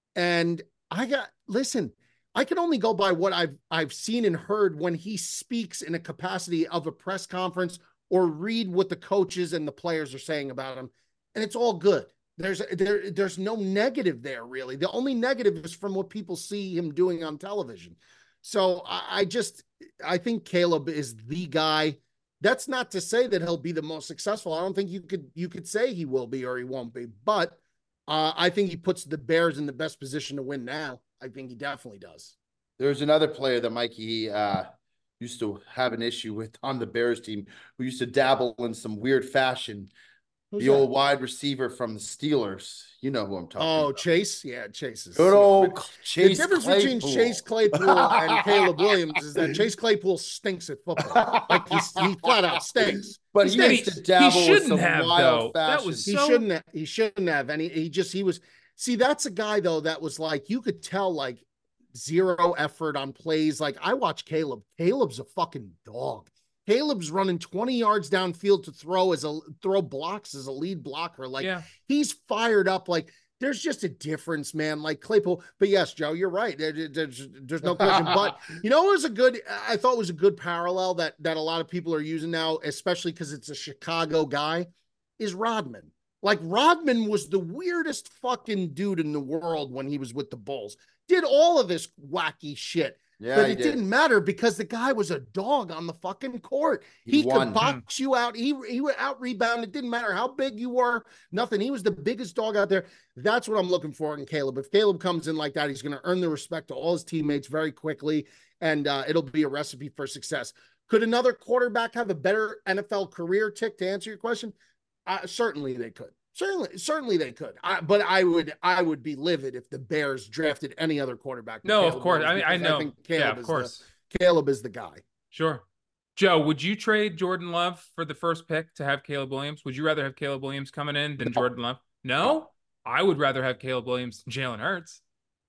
And I got, listen, I can only go by what I've, I've seen and heard when he speaks in a capacity of a press conference or read what the coaches and the players are saying about him. And it's all good. There's there, there's no negative there, really. The only negative is from what people see him doing on television. So I, I just, I think Caleb is the guy. That's not to say that he'll be the most successful. I don't think you could, you could say he will be or he won't be, but uh, I think he puts the Bears in the best position to win now. I think he definitely does. There's another player that Mikey uh, used to have an issue with on the Bears team who used to dabble in some weird fashion. Who's the that? old wide receiver from the Steelers. You know who I'm talking Oh, about. Chase. Yeah, Chase is Good old the Chase difference Claypool. between Chase Claypool and Caleb Williams is that Chase Claypool stinks at football. Like he's, he flat out stinks. But He he stinks. used to dabble he with shouldn't some have, wild though. That fashion. was He so- shouldn't have, he shouldn't have. And he, he just, he was, see, that's a guy though, that was like, you could tell like zero effort on plays. Like I watch Caleb. Caleb's a fucking dog. Caleb's running twenty yards downfield to throw as a throw blocks as a lead blocker. Like Yeah. he's fired up. Like there's just a difference, man. Like Claypool. But yes, Joe, you're right. There, there's, there's no question. But you know, it was a good, I thought it was a good parallel that, that a lot of people are using now, especially because it's a Chicago guy, is Rodman. Like Rodman was the weirdest fucking dude in the world when he was with the Bulls. Did all of this wacky shit. Yeah, but he it did. didn't matter because the guy was a dog on the fucking court. He He, won. could box you out. He he would out rebound. It didn't matter how big you were. Nothing. He was the biggest dog out there. That's what I'm looking for in Caleb. If Caleb comes in like that, he's going to earn the respect of all his teammates very quickly, and uh, it'll be a recipe for success. Could another quarterback have a better N F L career, Tick, to answer your question? Uh, certainly they could. Certainly, certainly they could. I, but I would, I would be livid if the Bears drafted any other quarterback. No, Caleb of course. I mean, I because know. think Yeah, Caleb of is course. The, Caleb is the guy. Sure. Joe, would you trade Jordan Love for the first pick to have Caleb Williams? Would you rather have Caleb Williams coming in than No. Jordan Love? No? I would rather have Caleb Williams than Jalen Hurts.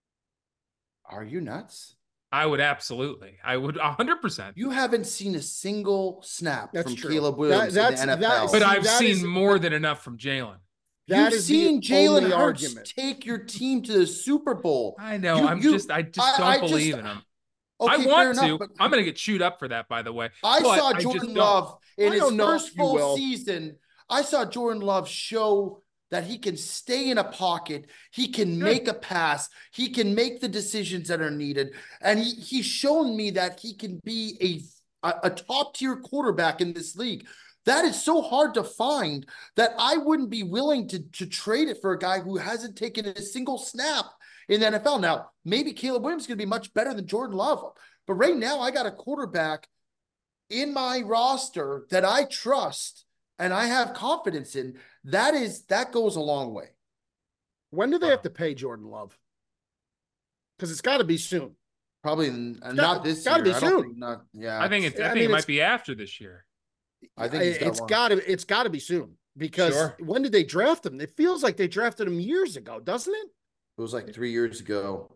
Are you nuts? I would absolutely. I would one hundred percent. You haven't seen a single snap That's from true. Caleb Williams That- in that's- the N F L. that- But See, I've that seen is- more than enough from Jalen. That You've is the seen Jalen only Hurts argument. take your team to the Super Bowl. I know. You- I'm you- just, I just I- don't I just- believe in him. Okay, I fair want enough, to. but I'm going to get chewed up for that, by the way. I But saw just Jordan don't. Love in I his don't know first if you full will. season. I saw Jordan Love show that he can stay in a pocket. He can Good. make a pass. He can make the decisions that are needed. And he, he's shown me that he can be a, a, a top tier quarterback in this league. That is so hard to find that I wouldn't be willing to, to trade it for a guy who hasn't taken a single snap in the N F L. Now, maybe Caleb Williams is going to be much better than Jordan Love. But right now, I got a quarterback in my roster that I trust and I have confidence in. That is, that goes a long way. When do they have to pay Jordan Love? Because it's got to be soon. Probably n- got- not this gotta year. be I don't soon. think not. Yeah, I think it's, I, I think mean, it might it's- be after this year. I think he's got it's one. got to. It's got to be soon because Sure. when did they draft him? It feels like they drafted him years ago, doesn't it? It was like three years ago.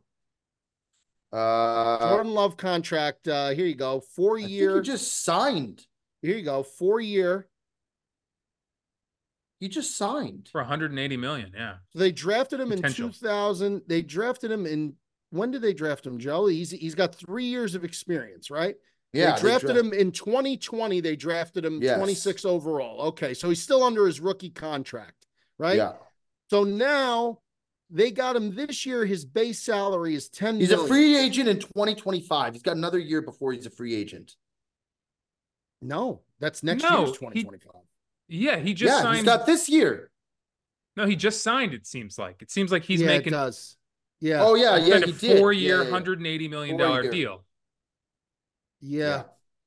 Uh, Jordan Love contract. Uh, here you go, four I think year. he just signed. Here you go, four year. He just signed. For one hundred eighty million. Yeah. So they drafted him in Potential. two thousand. They drafted him in. When did they draft him, Joe? He's he's got three years of experience, right? Yeah, they drafted dra- him in twenty twenty. They drafted him Yes. twenty-six overall. Okay, so he's still under his rookie contract, right? Yeah, So now They got him this year. His base salary is ten He's million. a free agent in twenty twenty-five. He's got another year before he's a free agent. No, that's next No, year's he- twenty twenty-five. Yeah, he just Yeah, signed. he's got this year. No, he just signed. It seems like it seems like he's yeah, making it does. Yeah. Oh yeah, yeah, a he did. four-year, Yeah, yeah, yeah. one hundred eighty million dollar Four-year. deal. yeah. Yeah.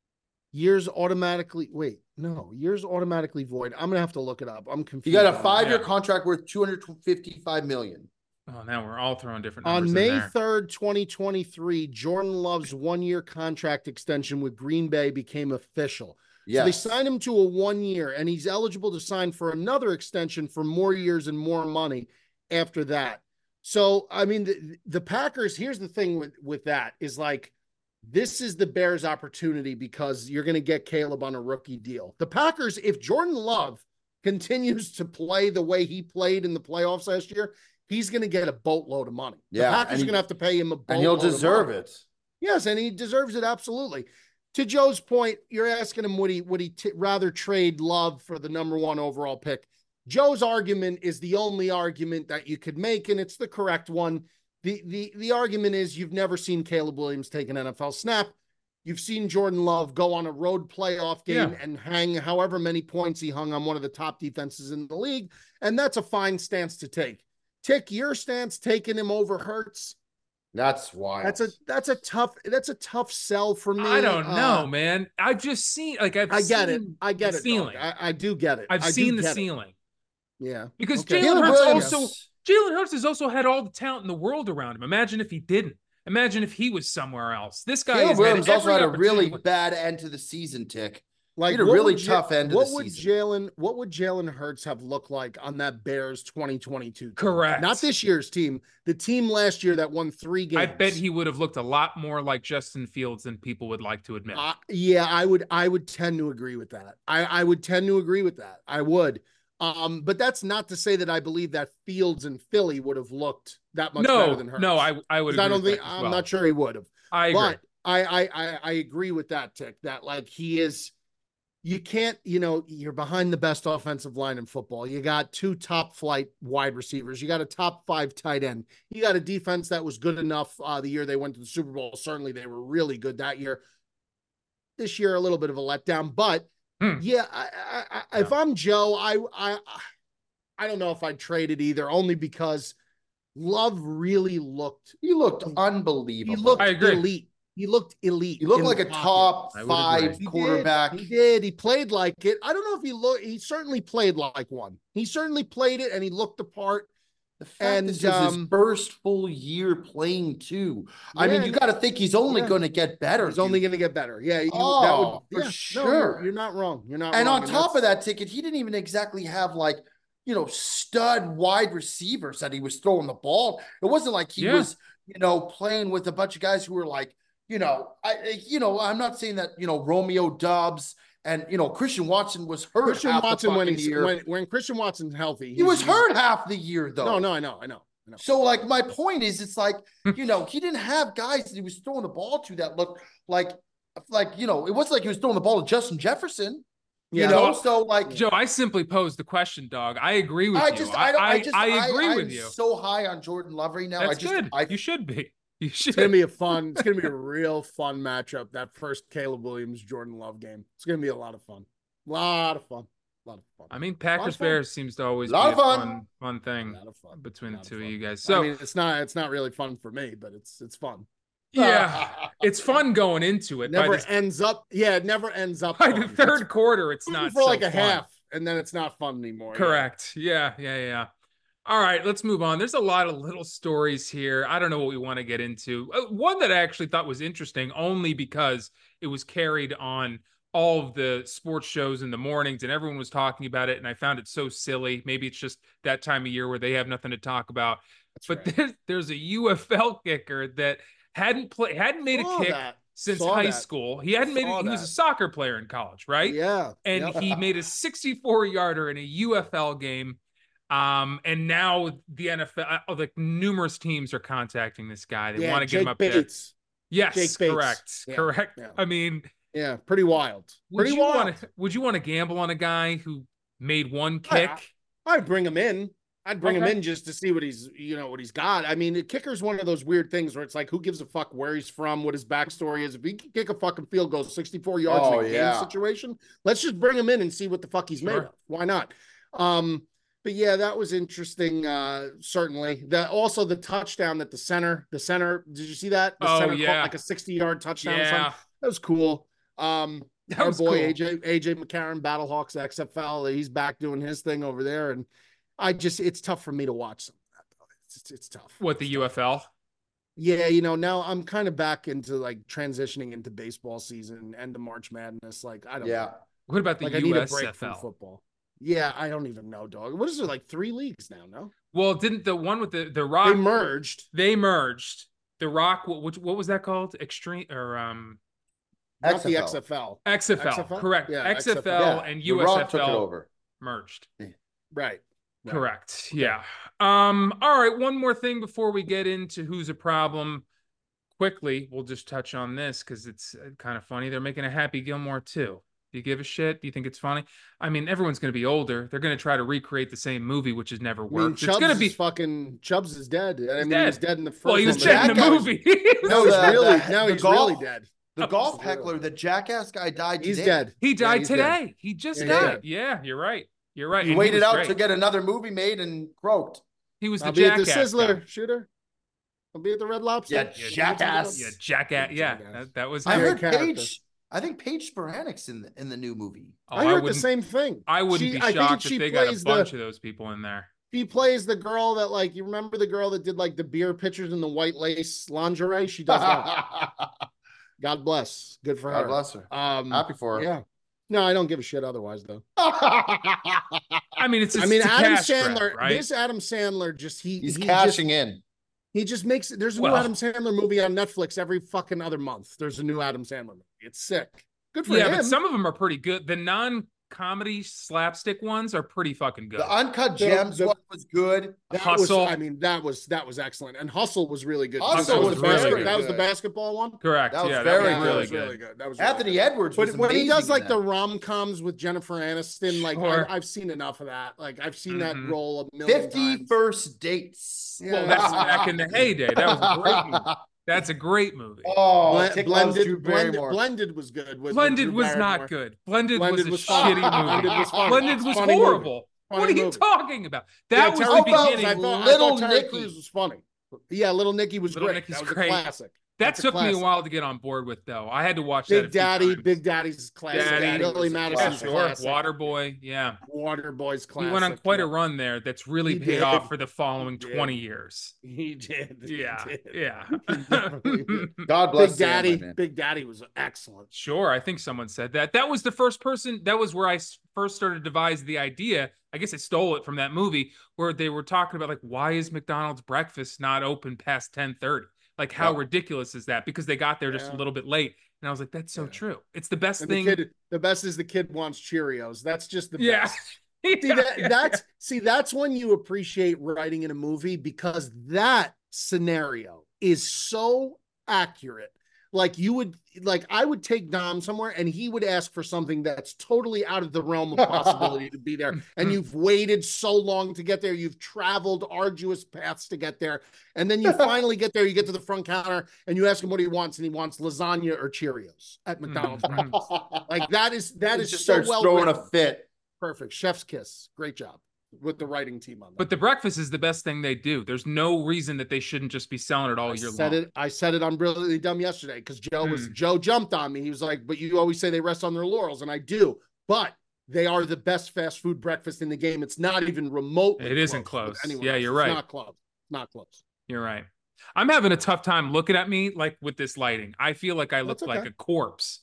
Years automatically. Wait, no. Years automatically void. I'm gonna have to look it up. I'm He confused. got a on that. five-year Yeah. contract worth two hundred fifty-five million. Oh, now we're all throwing different numbers On in May there. third, twenty twenty-three, Jordan Love's one-year contract extension with Green Bay became official. Yeah. So they signed him to a one year, and he's eligible to sign for another extension for more years and more money after that. So, I mean, the, the Packers, here's the thing with, with that is like, this is the Bears' opportunity because you're going to get Caleb on a rookie deal. The Packers, if Jordan Love continues to play the way he played in the playoffs last year, he's going to get a boatload of money. Yeah, The Packers and are he- going to have to pay him a boatload And he'll of deserve money. it. Yes, and he deserves it absolutely. To Joe's point, you're asking him would he would he t- rather trade Love for the number one overall pick? Joe's argument is the only argument that you could make, and it's the correct one. The the the argument is you've never seen Caleb Williams take an N F L snap. You've seen Jordan Love go on a road playoff game Yeah. and hang however many points he hung on one of the top defenses in the league, and that's a fine stance to take. Tick, your stance taking him over Hurts. That's why. That's a that's a tough that's a tough sell for me. I don't know, Uh, man. I've just seen like I've I get it. seen I get the it. ceiling. Dog. I, I do get it. I've I do seen the get it. ceiling Yeah, because Okay. Jalen Caleb Hurts Williams- also Jalen Hurts has also had all the talent in the world around him. Imagine if he didn't. Imagine if he was somewhere else. This guy Caleb has Williams had also every had a really opportunity. bad end to the season, Tick. like He had a what really would tough end to What the would season. Jalen? What would Jalen Hurts have looked like on that Bears twenty twenty-two? team? Correct. Not this year's team. The team last year that won three games. I bet he would have looked a lot more like Justin Fields than people would like to admit. Uh, yeah, I would. I would tend to agree with that. I, I would tend to agree with that. I would. Um, but that's not to say that I believe that Fields and Philly would have looked that much better no, than Hurts. no, I I would. 'Cause I agree don't with think. that as I'm well. not sure he would have. I agree. But I, I I I agree with that, Tick. That like he is. You can't, you know, you're behind the best offensive line in football. You got two top flight wide receivers. You got a top five tight end. You got a defense that was good enough uh, the year they went to the Super Bowl. Certainly, they were really good that year. This year, a little bit of a letdown, but Hmm. yeah, I, I, I, if I'm Joe, I, I, I don't know if I'd trade it either. Only because Love really looked. He looked He unbelievable. looked I agree. elite. He looked elite. He looked in like the a pocket. top I would five agree. He did. quarterback. He did. He played like it. I don't know if he looked. He certainly played like one. He certainly played it, and he looked the part. The fact And, this was his um, first full year playing too. I mean, Yeah, you got to think he's only yeah. going to get better. He's only dude. going to get better. Yeah. You, that Oh, would, for yeah. No, sure. you're, you're not wrong. You're not And wrong. on top of that's- that ticket, he didn't even exactly have like, you know, stud wide receivers that he was throwing the ball. It wasn't like he Yeah. was, you know, playing with a bunch of guys who were like, you know, I, you know, I'm not saying that, you know, Romeo Doubs and, you know, Christian Watson was hurt. Christian half the Watson, when fucking he's year. when, when Christian Watson's healthy, he he's- was he's- hurt half the year though. No, no, I know, I know, I know. So, like, my point is, it's like, you know, he didn't have guys that he was throwing the ball to that looked like, like, you know, it wasn't like he was throwing the ball to Justin Jefferson, you Yeah. know? Well, So, like, Joe, I simply posed the question, dog. I agree with I you. just, I don't, I, just, I agree I, with I'm you. so high on Jordan Love right now. That's I just, good. I, you should be. You should. It's gonna be a fun. It's gonna be a real fun matchup. That first Caleb Williams Jordan Love game. It's gonna be a lot of fun. A lot of fun. A lot of fun. I mean, Lot Packers of fun. Bears seems to always be Lot a of fun. fun, fun A thing lot of fun. between the Lot of two of fun. you guys. So So I mean, it's not. It's not really fun for me, but it's it's fun. yeah, it's fun going into It it. never by the, ends up. Yeah, it never ends up. by the fun. third It's quarter, it's fun not for so like a fun. half, and then it's not fun anymore. yeah. Correct. Yeah, yeah, yeah. All right, let's move on. There's a lot of little stories here. I don't know what we want to get into. Uh, one that I actually thought was interesting only because it was carried on all of the sports shows in the mornings and everyone was talking about it. And I found it so silly. Maybe it's just that time of year where they have nothing to talk about. That's But right. there's, there's a U F L kicker that hadn't played, hadn't made Saw a kick that. since Saw high that. school. He hadn't made Saw it. He was a that. soccer player in college, right? Yeah. And Yep. he made a sixty-four yarder in a U F L game. Um, and now the N F L, uh, like numerous teams are contacting this guy. They yeah, want to get Jake him up there. Bates. Yes, Jake Bates. correct, Yeah, correct. yeah. I mean, Yeah, pretty wild. would Pretty you wild. want to? Would you want to gamble on a guy who made one I- kick? I'd bring him in. I'd bring Okay. him in just to see what he's, you know, what he's got. I mean, the kicker's one of those weird things where it's like, who gives a fuck where he's from, what his backstory is. If he can kick a fucking field goal sixty-four yards Oh, in a game yeah. situation, let's just bring him in and see what the fuck he's made Sure. of. Why not? Um, but yeah, that was interesting. Uh, certainly. The also the touchdown that the center, the center, did you see that? The Oh, center yeah. caught like a sixty-yard touchdown or Yeah. something. That was cool. Um, That our was boy cool. A J A J McCarron, Battlehawks X F L, he's back doing his thing over there, and I just it's tough for me to watch some of that. Though. It's, it's it's tough. What, the It's U tough. F L? Yeah, you know, now I'm kind of back into like transitioning into baseball season, end of March Madness. Like I don't Yeah. know. What about the Like I need a break U S F from L? football. Yeah, I don't even know, dog. What is it, like three leagues now? No, Well, didn't the one with the the Rock they merged. they merged. The Rock, what which, what was that called? Extreme or um Not the X F L. X F L. X F L, X F L? correct. Yeah, X F L X F L. and The Rock took it U S F L over. merged. Right. Right. Correct. Yeah. Um, all right. One more thing before we get into who's a problem. Quickly, we'll just touch on this because it's kind of funny. They're making a Happy Gilmore too. Do you give a shit? Do you think it's funny? I mean, everyone's going to be older. They're going to try to recreate the same movie, which has never I mean, worked. Chubbs It's going to be is fucking Chubbs is dead. I mean, dead. he was dead in the first. well, he was one, but dead in the Jackass- movie. No, he's The- really the- now the he's golf- really dead. The golf Really. heckler, the jackass guy died He's today. dead. He Yeah, died he's today. dead. He just Yeah, died. he's dead. Yeah, you're right. You're right. He And waited was out great. to get another movie made and croaked. He was the I'll be at the jackass Sizzler guy. shooter. I'll be at the Red Lobster. Yeah, Yeah, jackass. Yeah, jackass. Yeah, Jackass. that, that was I him. Great heard character. Paige. I think Paige Sporanic's in the in the new movie. Oh, I heard the wouldn't- same thing. I wouldn't She- be I think shocked she if they got a plays bunch the- of those people in there. She plays the girl that, like, you remember the girl that did like the beer pitchers and the white lace lingerie? She does that. God bless. Good for God her. bless her. Um, Happy for her. Yeah. No, I don't give a shit otherwise, though. I mean, it's, I it's mean, a Adam cash grab, Sandler. right? This Adam Sandler just he He's he cashing just, in. He just makes there's a Well- new Adam Sandler movie on Netflix every fucking other month. There's a new Adam Sandler movie. It's sick. Good for yeah, him. but some of them are pretty good. The non-comedy slapstick ones are pretty fucking good. The Uncut The- Gems the- one was good. That Hustle. Was, I mean, that was that was excellent, and Hustle was really good. Hustle that was the really basket- good. That was the basketball one. Correct. That was yeah, very that was good. really that was good. really good. That was really Anthony good. Edwards But was when he amazing does in like that. the rom coms with Jennifer Aniston, like Sure. I, I've seen enough of that. Like I've seen Mhm. that role a million fifty times. First Dates. Yeah. Well, that's back in the heyday. That was a great movie. That's a great movie. Oh, Blend- Tick loves Drew blended, blended, Barrymore. blended was good. With, with Blended Drew was Barrymore. not good. Blended, Blended was a was fun. shitty movie. Blended was fun. Blended It's was funny movie. horrible. Funny What are you movie. talking about? Yeah, That was Terry the Crews, Crews, beginning. I thought, I Little thought Terry Nicky. Crews was funny. Yeah, Little Nicky was Little great. Nicky's that was great. a classic. That That's a took me a classic. while to get on board with, though. I had to watch that. a Big few Daddy, times. Big Daddy's classic. Daddy Billy was a Yeah, Madison's sure. classic. Waterboy. Yeah. Water Boys He classic. went on quite yeah. a run there that's really He paid did. off for the following He did. twenty years. He did. He Yeah. did. Yeah. He definitely did. God bless Big Sam, my Daddy. man. Big Daddy was excellent. Sure, I think someone said that. That was the first person. That was where I s- first started to devise the idea. I guess I stole it from that movie where they were talking about like, why is McDonald's breakfast not open past ten thirty? Like, how Yeah. ridiculous is that? Because they got there just Yeah. a little bit late, and I was like, that's so Yeah. true. It's the best And thing. the kid, the best is the kid wants Cheerios. That's just the yeah. best. See that that's see that's when you appreciate writing in a movie because that scenario is so accurate. Like you would like I would take Dom somewhere and he would ask for something that's totally out of the realm of possibility to be there. And you've waited so long to get there. You've traveled arduous paths to get there. And then you finally get there, you get to the front counter and you ask him what he wants, and he wants lasagna or Cheerios at McDonald's. Mhm. breakfast. Like that is that He is just so starts well throwing written. a fit. Perfect. Chef's kiss. Great job with the writing team on that. But the breakfast is the best thing they do. There's no reason that they shouldn't just be selling it all I year said long. it. I said it on Brilliantly Dumb yesterday because Joe was Hmm. Joe jumped on me. He was like, "But you always say they rest on their laurels," and I do. But they are the best fast food breakfast in the game. It's not even remotely. It isn't with close. anyone Yeah, else. you're It's right. Not close. Not close. You're right. I'm having a tough time looking at me like with this lighting. I feel like I look That's like okay. a corpse.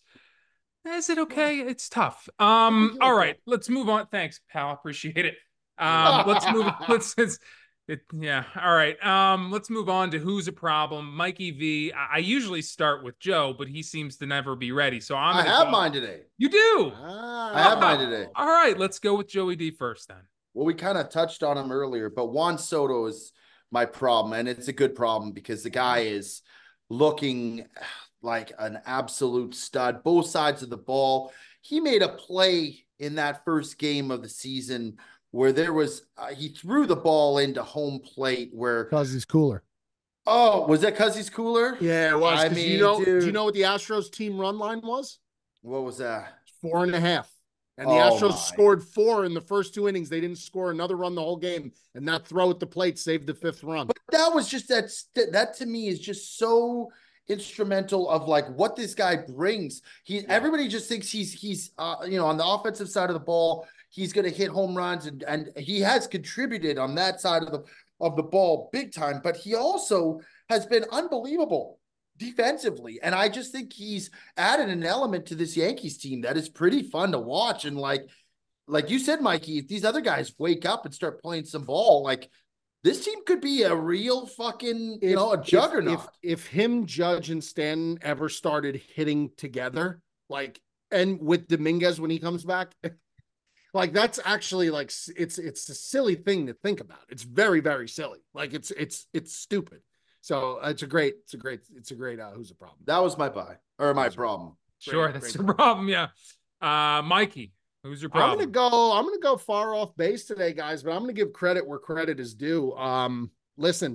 Is it okay? It's tough. Um, think you all look right, let's move on. Thanks, pal. Appreciate it. Um, let's move. Let's, let's it, yeah. All right. Um, let's move on to who's a problem. Mikey V. I, I usually start with Joe, but he seems to never be ready. So I'm. I gonna have go- mine today. You do. Ah, I have mine today. All right. Let's go with Joey D first then. Well, we kind of touched on him earlier, but Juan Soto is my problem, and it's a good problem because the guy is looking like an absolute stud, both sides of the ball. He made a play in that first game of the season where there was uh, he threw the ball into home plate where Because he's cooler. oh was that because he's cooler? Yeah, it was. I 'Cause mean, you know, dude, do you know what the Astros team run line was? what was that? Four and a half. And the Oh, Astros my. scored four in the first two innings. They didn't score another run the whole game. And that throw at the plate saved the fifth run. But that was just that that to me is just so instrumental of like what this guy brings. He everybody just thinks he's he's uh, you know, on the offensive side of the ball, he's going to hit home runs, and and he has contributed on that side of the of the ball big time, but he also has been unbelievable defensively. And I just think he's added an element to this Yankees team that is pretty fun to watch. And like, like you said, Mikey, if these other guys wake up and start playing some ball, like this team could be a real fucking, you If- know, a if- juggernaut. If, if him, Judge, and Stanton ever started hitting together, like, and with Dominguez when he comes back, like that's actually like s- it's it's a silly thing to think about. It's very very silly. Like it's it's it's stupid. So uh, it's a great it's a great it's a great uh, who's a problem. That was my buy or my problem. Sure, Great, that's great your problem. Yeah. Uh, Mikey, who's your I'm problem? gonna go. I'm gonna go far off base today, guys. But I'm gonna give credit where credit is due. Um, listen,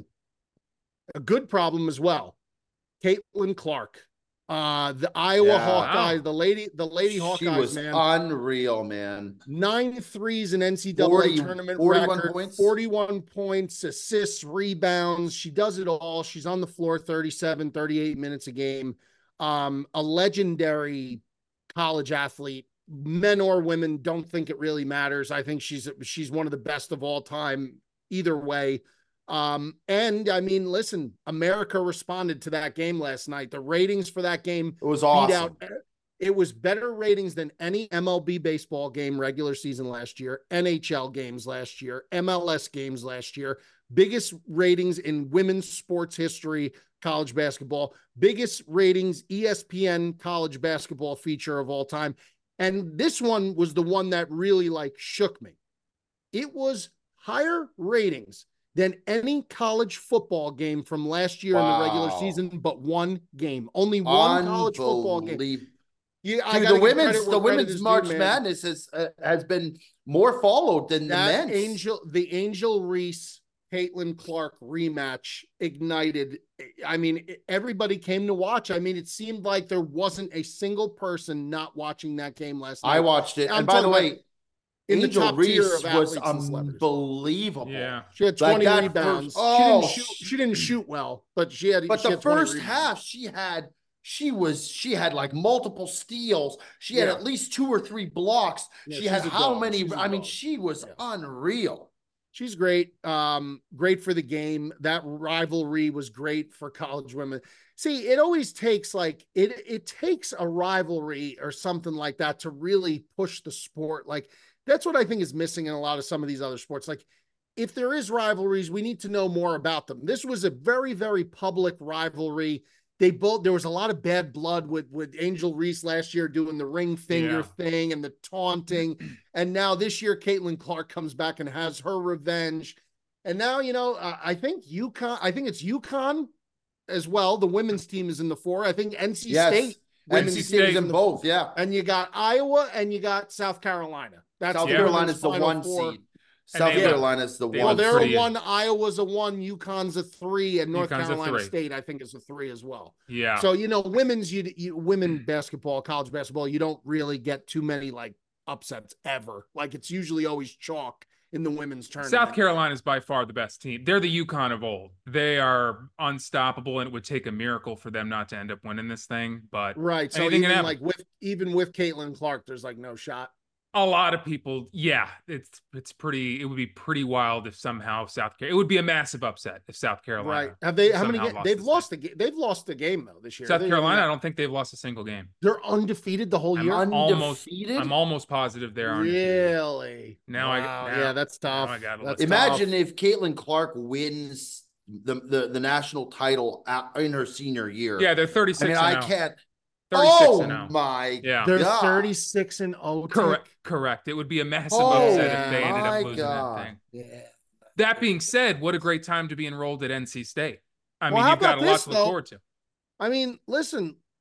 a good problem as well. Caitlin Clark, uh, the Iowa Yeah. Hawkeyes, Wow. the lady, the lady She Hawkeyes, was man. unreal, man. Nine threes in N C double A forty tournament forty-one record, points. forty-one points, assists, rebounds. She does it all. She's on the floor thirty-seven, thirty-eight minutes a game. Um, a legendary college athlete, men or women, don't think it really matters. I think she's she's one of the best of all time either way. Um, and I mean, listen, America responded to that game last night. The ratings for that game It was beat awesome. out. It was better ratings than any M L B baseball game regular season last year, N H L games last year, M L S games last year, biggest ratings in women's sports history, college basketball, biggest ratings E S P N college basketball feature of all time. And this one was the one that really like shook me. It was higher ratings than any college football game from last year in the regular Wow. season, but one game, only one college football game. Unbelievable. Yeah, I Dude, gotta the give women's credit the where credit women's is due, March man. Madness has uh, has been more followed than the That men's. Angel, the Angel Reese, Caitlin Clark rematch ignited. I mean, everybody came to watch. I mean, it seemed like there wasn't a single person not watching that game last night. I watched it, I'm and by the talking way, about in the Angel top tier Reese of was athletes and celebrities. unbelievable. Yeah. She had Like twenty that rebounds. first- she didn't oh, shoot. She didn't shoot well, but she had. But she the had twenty first rebounds. half, she had she was she had like multiple steals. She had Yeah. at least two or three blocks. Yeah, she had she's a how dog. many? She's a I mean, dog. she was Yeah. unreal. She's great. Um, great for the game. That rivalry was great for college women. See, it always takes like it it takes a rivalry or something like that to really push the sport. Like that's what I think is missing in a lot of some of these other sports. Like if there is rivalries, we need to know more about them. This was a very, very public rivalry. They both there was a lot of bad blood with with Angel Reese last year doing the ring finger Yeah. thing and the taunting. And now this year, Caitlin Clark comes back and has her revenge. And now, you know, uh, I think UConn, I think it's UConn as well. The women's team is in the four. I think N C Yes, State. N women's C team State is is in the both. four. Yeah, And you got Iowa and you got South Carolina. That's South the Carolina women's is the Final one four. seed. And South they- Carolina is the they Well, one. look they're pretty- a one, Iowa's a one, UConn's a three, and North UConn's a Carolina three. State, I think, is a three as well. Yeah. So, you know, women's, you, you women basketball, college basketball, you don't really get too many like upsets ever. Like it's usually always chalk in the women's tournament. South Carolina is by far the best team. They're the UConn of old. They are unstoppable, and it would take a miracle for them not to end up winning this thing. But Right. So anything can even happen. like with even with Caitlin Clark, there's like no shot. A lot of people, yeah, it's it's pretty. It would be pretty wild if somehow South Carolina. It would be a massive upset if South Carolina. Right. Have they how many somehow ga- lost they've this lost the game. They've lost the game though this year. South They- Carolina, I don't think they've lost a single game. They're undefeated the whole I'm year. almost, Undefeated? I'm almost positive they're undefeated. Really? Now I- Wow. now- yeah, that's now tough. I gotta That's look. Imagine tough. if Caitlin Clark wins the, the the national title out in her senior year. Yeah, they're I thirty-six. mean, and I oh. can't. thirty-six Oh and oh. my! Yeah. They're God. thirty-six and oh. Correct. Correct. It would be a massive Oh, upset if they ended my up losing God. that thing. Yeah. That being said, what a great time to be enrolled at N C State. I Well, mean, how you've got about a lot this, to look though? forward to. I mean, listen,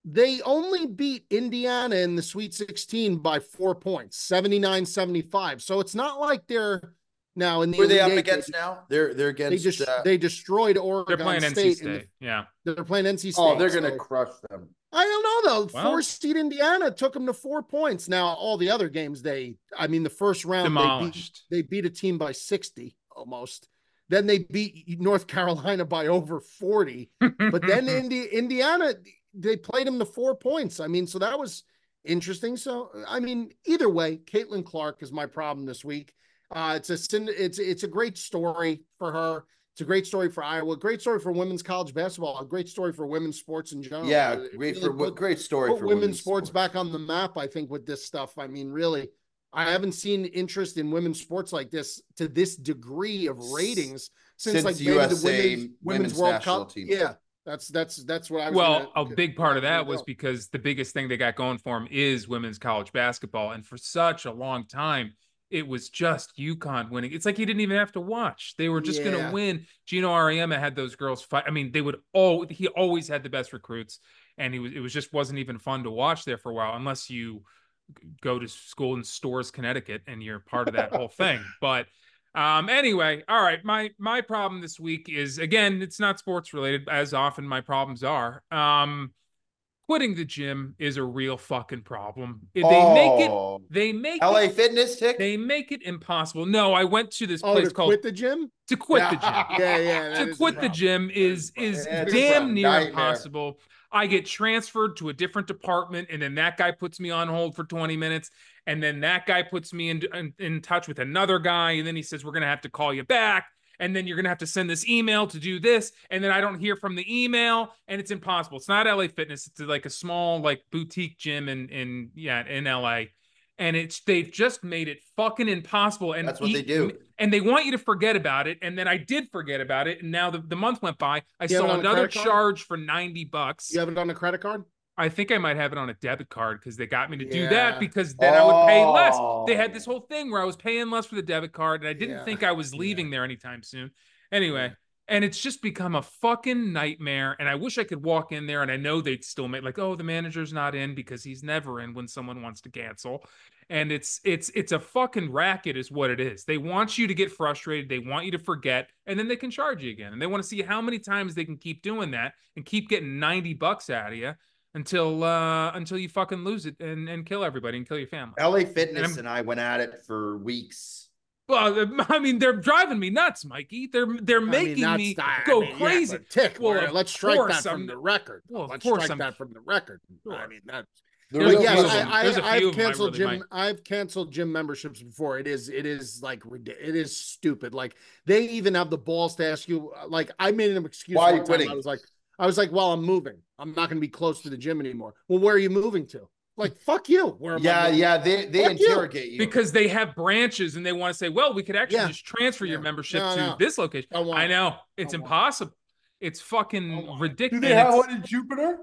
they only beat Indiana in the Sweet sixteen by four points, seventy-nine seventy-five. So it's not like they're now in the Who are they up Elite Eight, against they, now? They're they're they against. just uh, they destroyed Oregon They're playing N C State. State. in the- Yeah. they're playing N C State. oh, they're gonna so- crush them. I don't know though. Well- Four seed Indiana took them to four points. Now all the other games, they, I mean, the first round they beat, Demolished. they beat a team by sixty almost. Then they beat North Carolina by over forty. But then Indi- Indiana, they played them to four points. I mean, so that was interesting. So I mean, either way, Caitlin Clark is my problem this week. Uh, it's a syn- it's it's a great story for her. It's a great story for Iowa. Great story for women's college basketball. A great story for women's sports in general. Yeah, It great really for put- great story put for women's, sports, back on the map. I think with this stuff. I mean, really, I haven't seen interest in women's sports like this to this degree of ratings since, Since like the maybe U S A the women's, women's women's World national Cup. team. Yeah, that's that's that's what I was. Well, gonna, a big part of where I that was was gonna because the biggest thing they got going for them is women's college basketball. And for such a long time, it was just UConn winning. It's like you didn't even have to watch. They were just going Yeah. to win. Gino Ariema had those girls fight. I mean, they would all, he always had the best recruits. And he was, it was just wasn't even fun to watch there for a while, unless you go to school in Stores, Connecticut, and you're part of that whole thing. But um, anyway, all right. My, my problem this week is, again, it's not sports related, as often my problems are. Um, Quitting the gym is a real fucking problem. They make it, Oh, they make L A it, Fitness tick. they make it impossible. No, I went to this Oh, place to called quit the gym? to quit the Yeah. gym. Yeah, yeah. that To is a quit the problem. gym is is Yeah, it's damn a near nightmare. impossible. I get transferred to a different department, and then that guy puts me on hold for twenty minutes, and then that guy puts me in in, in touch with another guy, and then he says we're gonna have to call you back. And then you're going to have to send this email to do this. And then I don't hear from the email, and it's impossible. It's not L A Fitness. It's like a small, like boutique gym in, in, yeah, in L A. And it's, they've just made it fucking impossible. And That's what they eat- do. And they want you to forget about it. And then I did forget about it. And now the, the month went by. I You have it saw on a another credit card? charge for ninety bucks. You have it on a credit card? I think I might have it on a debit card because they got me to do Yeah. that because then I would pay less. They had Oh. this whole thing where I was paying less for the debit card, and I didn't Yeah. think I was leaving there anytime soon. Anyway, and it's just become a fucking nightmare. And I wish I could walk in there, and I know they'd still make like, oh, the manager's not in because he's never in when someone wants to cancel. And it's it's it's a fucking racket, is what it is. They want you to get frustrated, they want you to forget, and then they can charge you again. And they want to see how many times they can keep doing that and keep getting ninety bucks out of you until uh until you fucking lose it and, and kill everybody and kill your family. L A Fitness I'm- and I went at it for weeks. Well, I mean, they're driving me nuts, Mikey. They're they're I mean, making that's me the- I go mean, yeah, crazy. but Tick, Well, well, of let's strike course that from I'm- the record. well, of let's course strike I'm- that from the record. Sure. I mean, that's The There's real a yes, few of deal. them. I, There's a I, few I've of them I canceled really gym. might. I've canceled gym memberships before. It is, it is like, rid- it is stupid. Like they even have the balls to ask you. Like I made an excuse. Why are one you time. quitting? I was like, I was like, well, I'm moving. I'm not going to be close to the gym anymore. Well, where are you moving to? Like, fuck you. Where am I Yeah, moving? yeah, they they Fuck you. interrogate you. Because they have branches and they want to say, well, we could actually Yeah. just transfer your Yeah. membership No, to no. this location. Don't want I it. know. It's Don't want it. impossible. It's Don't fucking want it. Do ridiculous. they have one in Jupiter?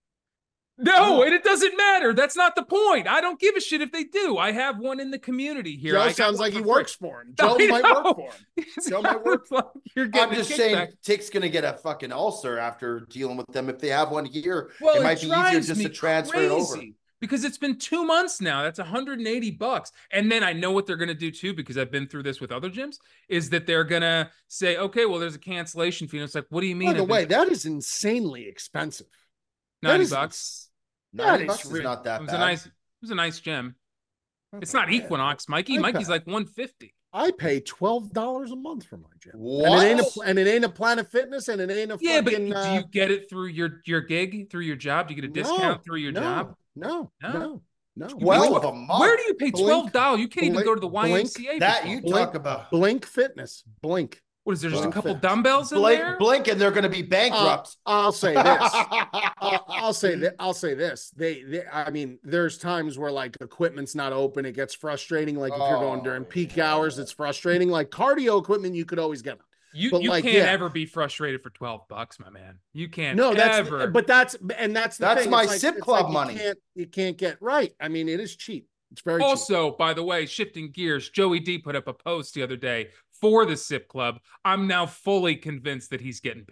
No, and it doesn't matter. That's not the point. I don't give a shit if they do. I have one in the community here. Joe I got sounds one like he for free. works for him. Joe I might know. work for him. It's Joe might work like You're getting I'm a just saying, kickback. Tick's gonna get a fucking ulcer after dealing with them. If they have one here, Well, it might be easier drives just me to transfer it over. crazy because it's been two months now. That's one hundred eighty bucks. And then I know what they're going to do too, because I've been through this with other gyms, is that they're going to say, okay, well, there's a cancellation fee. And it's like, what do you mean? By the I've been- way, that is insanely expensive. that ninety is bucks. ninety That bucks is is not that It was bad. a nice, it was a nice gym. It's not Equinox, Mikey. I Mikey's bet. like one fifty. I pay twelve dollars a month for my gym. What? And it ain't a, and it ain't a Planet Fitness, and it ain't a Yeah, but fucking. do uh, you get it through your your gig, through your job? Do you get a discount through your no, job? No, No. no, no. You Twelve pay- a month. Where do you pay Blink- twelve dollars? You can't even Blink- go to the Y M C A. for that twelve. you Blink- talk about? Blink Fitness, Blink. What is there? Just a Blink couple Fitness. dumbbells in Blink, there? blink, and they're going to be bankrupt. I'll say this. I'll, I'll say that. I'll say this. They, they, I mean, there's times where like equipment's not open. It gets frustrating. Like if you're going during Oh, peak yeah. hours, it's frustrating. Like cardio equipment, you could always get. You But, you like, can't yeah. ever be frustrated for twelve bucks, my man. You can't No, that's ever. but that's and that's the That's thing. my It's like- Sip it's Club like money. You can't, you can't get right. I mean, it is cheap. It's very cheap. Also, by the way, shifting gears, Joey D put up a post the other day for the Sip Club. I'm now fully convinced that he's getting paid.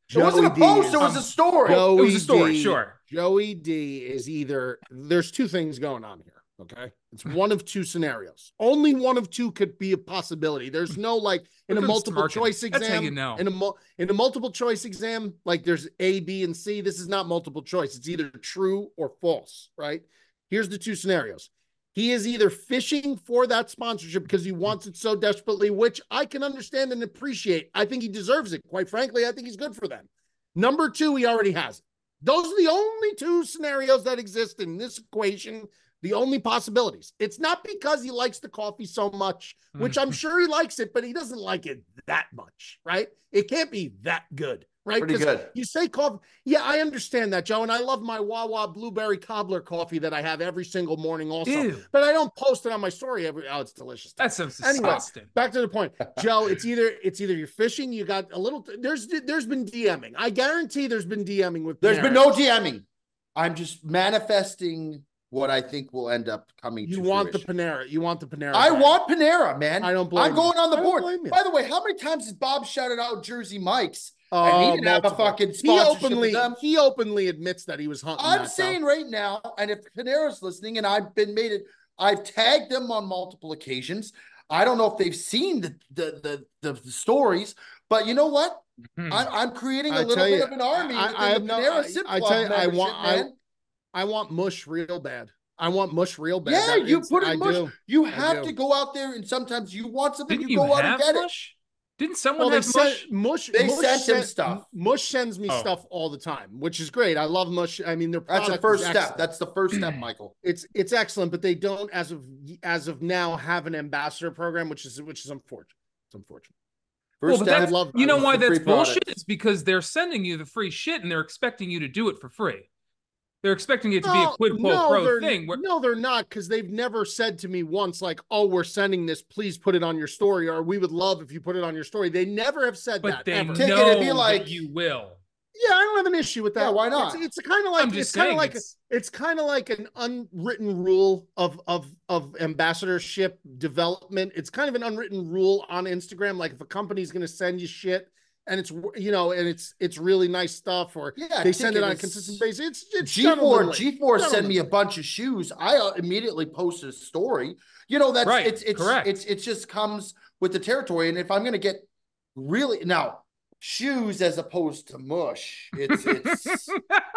It wasn't a Joey D post, is- it was a story. Joey It was a story, D, sure. Joey D is either there's two things going on here. Okay, it's one of two scenarios. Only one of two could be a possibility. There's no like in Look a at him multiple smirking. choice That's exam. how you know. In a mul- in a multiple choice exam, like there's A, B, and C. This is not multiple choice. It's either true or false. Right? Here's the two scenarios. He is either fishing for that sponsorship because he wants it so desperately, which I can understand and appreciate. I think he deserves it. Quite frankly, I think he's good for them. Number two, he already has it. Those are the only two scenarios that exist in this equation, the only possibilities. It's not because he likes the coffee so much, which I'm sure he likes it, but he doesn't like it that much, right? It can't be that good, right? Pretty 'Cause good. You say coffee. Yeah, I understand that, Joe. And I love my Wawa blueberry cobbler coffee that I have every single morning also. Ew. But I don't post it on my story every, oh, it's delicious. That sounds Anyway, disgusting. back to the point, Joe. It's either it's either you're fishing, you got a little. There's there's been DMing. I guarantee there's been DMing with. There's been Panera. no DMing. I'm just manifesting what I think will end up coming You to want fruition. the Panera. You want the Panera. I brand. want Panera, man. I don't blame I'm you. going on the I don't board. blame you. By the way, how many times has Bob shouted out Jersey Mike's? Oh, and he didn't have a multiple. fucking He sponsorship openly with them. he openly admits that he was hunting. I'm that, saying though. right now, and if Panera's listening, and I've been made it, I've tagged them on multiple occasions. I don't know if they've seen the the the, the stories, but you know what? Hmm. I'm, I'm creating a I little tell bit you, of an army I- within I have the no- Panera I- Sip I Club tell you, I membership, want- I- man. I want mush real bad. I want mush real bad. Yeah, That you is- put it I in mush. do. You I have do. to go out there, and sometimes you want something, Didn't you, you go out and have get it. mush? Didn't someone Well, they have sent mush? mush. They mush sent him sent- stuff. Mush sends me Oh. stuff all the time, which is great. I love mush. I mean, their That's product the first is step. excellent. That's the first step, Michael. It's it's excellent, but they don't as of as of now have an ambassador program, which is which is unfortunate. It's unfortunate. First Well, but step. that's, love- you know is why the free that's bullshit? product. It's because they're sending you the free shit and they're expecting you to do it for free. They're expecting it to be a quid pro pro they're, thing. Where, no, they're not, because they've never said to me once, like, "Oh, we're sending this. Please put it on your story," or "We would love if you put it on your story." They never have said but that. they ever. Ticket, know it'd be like- that you will. Yeah, I don't have an issue with that. Yeah, why not? It's, it's kind of like I'm it's just kind of saying, like it's- it's kind of like an unwritten rule of of of ambassadorship development. It's kind of an unwritten rule on Instagram. Like if a company's going to send you shit and it's you know and it's it's really nice stuff, or Yeah, they send it Ticket on a is- consistent basis. It's it's G four, gentlemanly. G four sent me a Gentlemanly. bunch of shoes. I uh, immediately posted a story. You know, that's Right, it's it's correct. it's it just comes with the territory. And if I'm gonna get really now shoes as opposed to mush, it's it's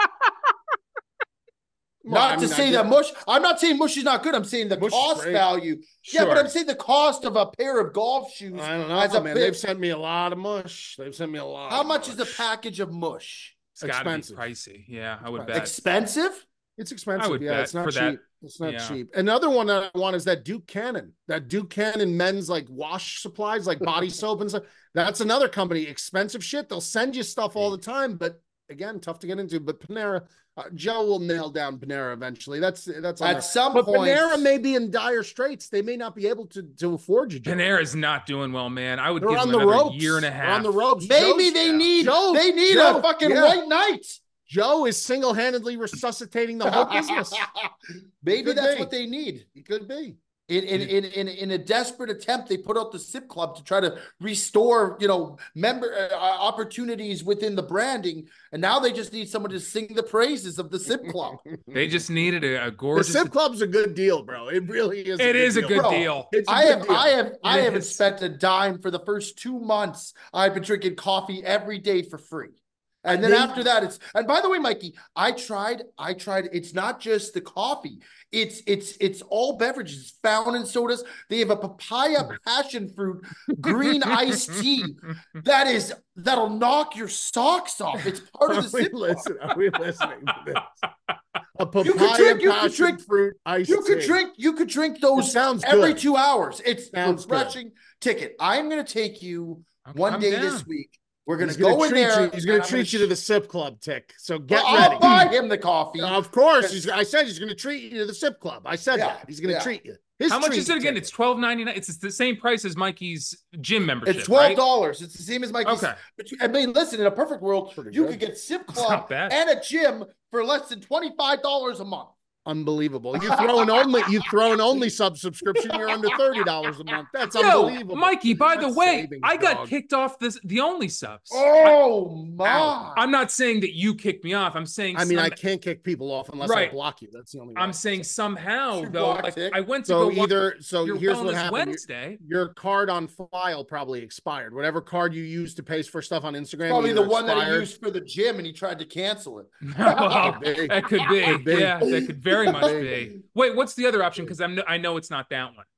Well, not I to mean, I say did- that mush. I'm not saying mush is not good. I'm saying the Mush is cost great. value. Yeah, but Sure. I'm saying the cost of a pair of golf shoes. I don't know, as a man. pair- They've sent me a lot of mush. They've sent me a lot. How of much is the mush. package of mush? It's got to be Expensive. pricey. Yeah, I would Expensive. bet. Expensive? It's expensive. would yeah, bet it's not for cheap. that. It's not Yeah. cheap. Another one that I want is that Duke Cannon. That Duke Cannon men's like wash supplies, like body soap and stuff. That's another company. Expensive shit. They'll send you stuff all the time, but again, tough to get into. But Panera, uh, Joe will nail down Panera eventually. That's that's on At there. some But point, Panera may be in dire straits. They may not be able to to afford you. Joe. Panera's not doing well, man. I would They're give on them the another ropes. year and a They're half. on the ropes. maybe Joe's- they need Joe- they need Joe, a fucking yeah. white knight. Joe is single handedly resuscitating the whole business. Maybe Could that's be. what they need. It could be. In in, in in in a desperate attempt, they put out the Sip Club to try to restore, you know, member uh, opportunities within the branding, and now they just need someone to sing the praises of the Sip Club. They just needed a, a The gorgeous. Sip Club's a good deal, bro. It really is. It is a good Bro, deal. It's a I good have deal. I have I It haven't is. spent a dime for the first two months. I've been drinking coffee every day for free. And then They- after that, it's and by the way, Mikey, I tried, I tried, it's not just the coffee, it's it's it's all beverages, fountain sodas. They have a papaya passion fruit green iced tea that is that'll knock your socks off. It's part of Are the we, Sip Club. listen, are we listening to this? A papaya You could drink- you could passion drink- fruit iced You could tea. drink, you could drink It those sounds every good. two hours. It's Sounds good. refreshing. Ticket. I'm gonna take you I'm- one I'm day down. this week. We're gonna He's gonna go in treat there. you. He's gonna and I'm treat you to sh- the Sip Club, Tick. So get Well, ready. I'll buy him the coffee. Of course, he's, I said he's going to treat you to the Sip Club. I said Yeah, that he's going to yeah. treat you. His How much treat is it again? ticket. It's twelve ninety nine. It's the same price as Mikey's gym membership. It's twelve right? dollars. It's the same as Mikey's. Okay. But you- I mean, listen. In a perfect world, Pretty you good. could get Sip It's Club not bad. and a gym for less than twenty five dollars a month. Unbelievable. You throw an only you throw an only sub subscription, you're under thirty dollars a month. That's Yo, unbelievable. Mikey, by the That's way, savings, I got dog. kicked off this the only subs. Oh my! I, I'm not saying that you kicked me off. I'm saying I mean, some, I can't kick people off unless Right. I block you. That's the only way. I'm saying somehow You though, blocked like it. I went to So go watch either so your here's what Wellness happened. Your- Wednesday. Your card on file probably expired. Whatever card you use to pay for stuff on Instagram, Probably the either one that he expired- used for the gym, and he tried to cancel it. Well, Could be. that could be. Could be. Yeah, that could very much Could be. Wait, what's the other option? Because I'm I know it's not that one.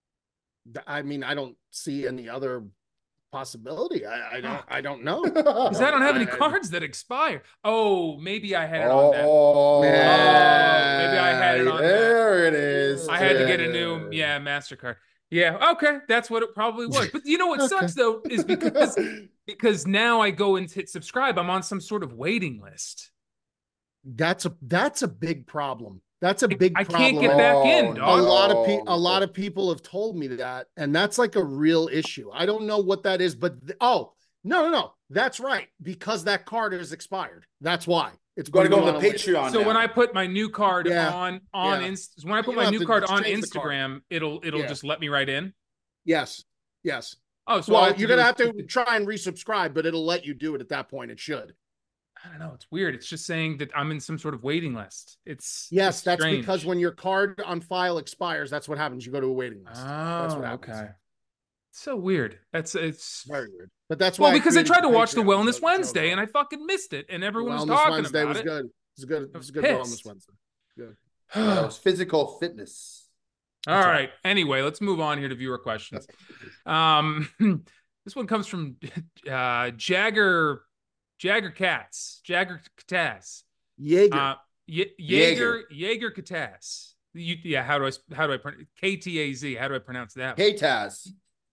I mean, I don't see any other possibility. I, I don't. I don't know. Because I don't have any I- I- cards that expire. Oh, maybe I had it on that. Oh, Yeah. maybe I had it on that. There it is. I had to get a new, yeah, MasterCard. Yeah, okay, that's what it probably was. But you know what Okay. sucks though is because because now I go and hit subscribe, I'm on some sort of waiting list. That's a that's a big problem. That's a big I problem. can't get back in, Oh, a dog. lot of people no. a lot of people have told me that, and that's like a real issue. I don't know what that is, but th- oh no no no that's right, because that card is expired. That's why it's Got to going go to the on a list. Patreon. So now. when I put my new card Yeah. on on Yeah. Inst- when I You put don't my have new to card just on change the card. Instagram, it'll it'll Yeah. just let me right in. Yes, yes. Oh, so all I Well, have to you're do gonna is have keep to the- try and resubscribe, but it'll let you do it at that point. It should. I don't know. It's weird. It's just saying that I'm in some sort of waiting list. It's Yes, it's that's strange. because when your card on file expires, that's what happens. You go to a waiting list. that's Oh, what happens. okay. So weird. That's it's Very weird. But that's well why because I created tried to the watch the Patreon Wellness show- Wednesday show and I fucking missed it, and everyone was Wellness talking Wednesday about was it. good. It was good. It I was was a good pissed. Wellness Wednesday. Good. Yeah, it was physical fitness. All That's right. Anyway, let's move on here to viewer questions. Um, this one comes from uh, Jagger Jagger Katz Jagger Kataz. Jaeger. Uh, Ye- Jaeger Jaeger Kataz. You, yeah. How do I how do I pronounce K T A Z? How do I pronounce that? Hey, Taz.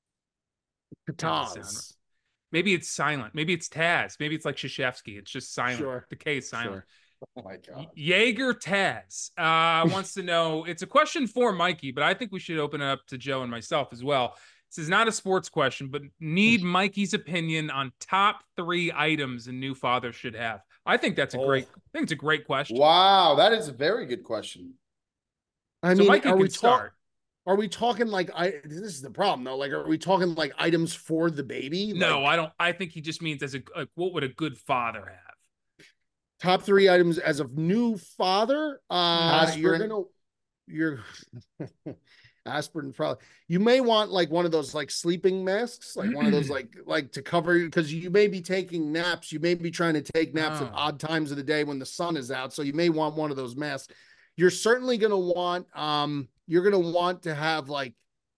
Kataz. sound Maybe it's silent. Maybe it's Taz. Maybe it's like Shashevsky. It's just silent. Sure. The K is silent. Sure. Oh my god. Jaeger Taz uh, wants to know. It's a question for Mikey, but I think we should open it up to Joe and myself as well. This is not a sports question, but need Mikey's opinion on top three items a new father should have. I think that's a Oh. great. I think it's a great question. Wow, that is a very good question. I So mean, Mikey are can we start. talking? Are we talking like I? This is the problem though. Like, are we talking like items for the baby? No, Like, I don't. I think he just means as a like, what would a good father have? top three items as a new father. Uh, you're Aspirin. gonna, you're aspirin probably. You may want like one of those like sleeping masks, like one of those like like to cover you, because you may be taking naps. You may be trying to take naps at Oh. odd times of the day when the sun is out. So you may want one of those masks. You're certainly gonna want um. You're gonna want to have like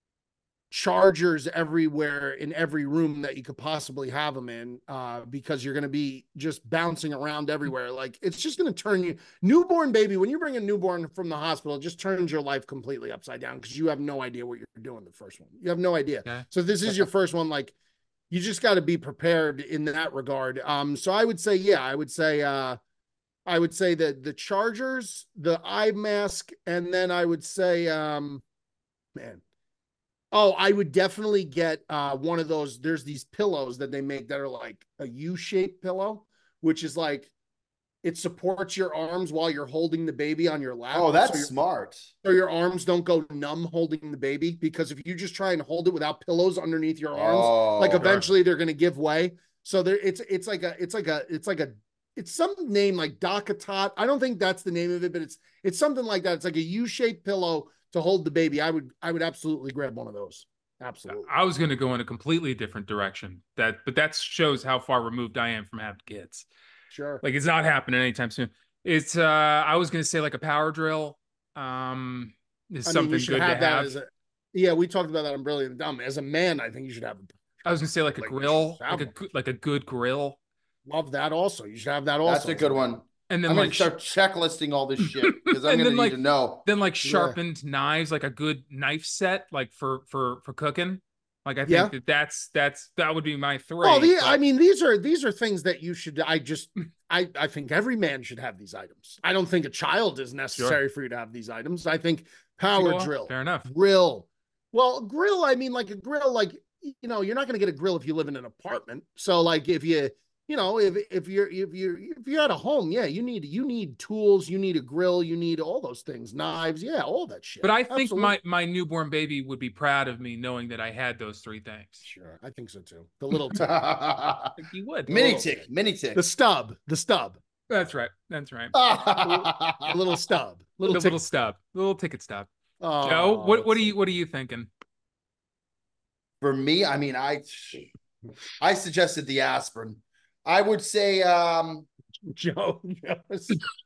chargers everywhere in every room that you could possibly have them in, uh, because you're going to be just bouncing around everywhere. Like, it's just going to turn you newborn baby. When you bring a newborn from the hospital, it just turns your life completely upside down, because you have no idea what you're doing the first one. You have no idea. Okay. So this is your first one. Like, you just got to be prepared in that regard. Um, so I would say, yeah, I would say, uh, I would say that the chargers, the eye mask, and then I would say, um, man, oh, I would definitely get uh, one of those. There's these pillows that they make that are like a U-shaped pillow, which is like, it supports your arms while you're holding the baby on your lap. Oh, that's so your, smart. so your arms don't go numb holding the baby. Because if you just try and hold it without pillows underneath your arms, Oh, like eventually they're going to give way. So there, it's it's like a it's like a it's like a it's some name like Docatot. I don't think that's the name of it, but it's it's something like that. It's like a U-shaped pillow to hold the baby. I would I would absolutely grab one of those. Absolutely. I was going to go in a completely different direction. That, but that shows how far removed I am from having kids. Sure. Like, it's not happening anytime soon. It's uh, I was going to say like a power drill. Um, is I mean, something you should good have to that have. as a, yeah, we talked about that on Brilliant and Dumb. As a man, I think you should have I was going to say like a like, you grill, should have like a one. good- like a good grill, love that also. You should have that also. That's a good one. and then I'm like gonna start checklisting all this shit because I'm And gonna then, need like, to know. then like Yeah. sharpened knives, like a good knife set, like for for for cooking. Like I think Yeah. that that's that's that would be my three. Oh, the, but- I mean, these are these are things that you should. I just, I, I think every man should have these items. I don't think a child is necessary for you to have these items. I think power Well, drill, fair enough. grill. Well, grill. I mean, like a grill. Like, you know, you're not going to get a grill if you live in an apartment. So, like, if you, you know, if if you're if you're if you're at a home, yeah, you need you need tools, you need a grill, you need all those things, knives, yeah, all that shit. But I think Absolutely. my my newborn baby would be proud of me knowing that I had those three things. Sure, I think so too. The little tick, I think he would. Mini Oh. tick, mini tick. the stub, the stub, That's right. That's right. the little stub, little the tick. little stub, the little ticket stub. Oh, Joe, what what are that's you what are you thinking? For me, I mean, I I suggested the aspirin. I would say, um, Joe. Joe.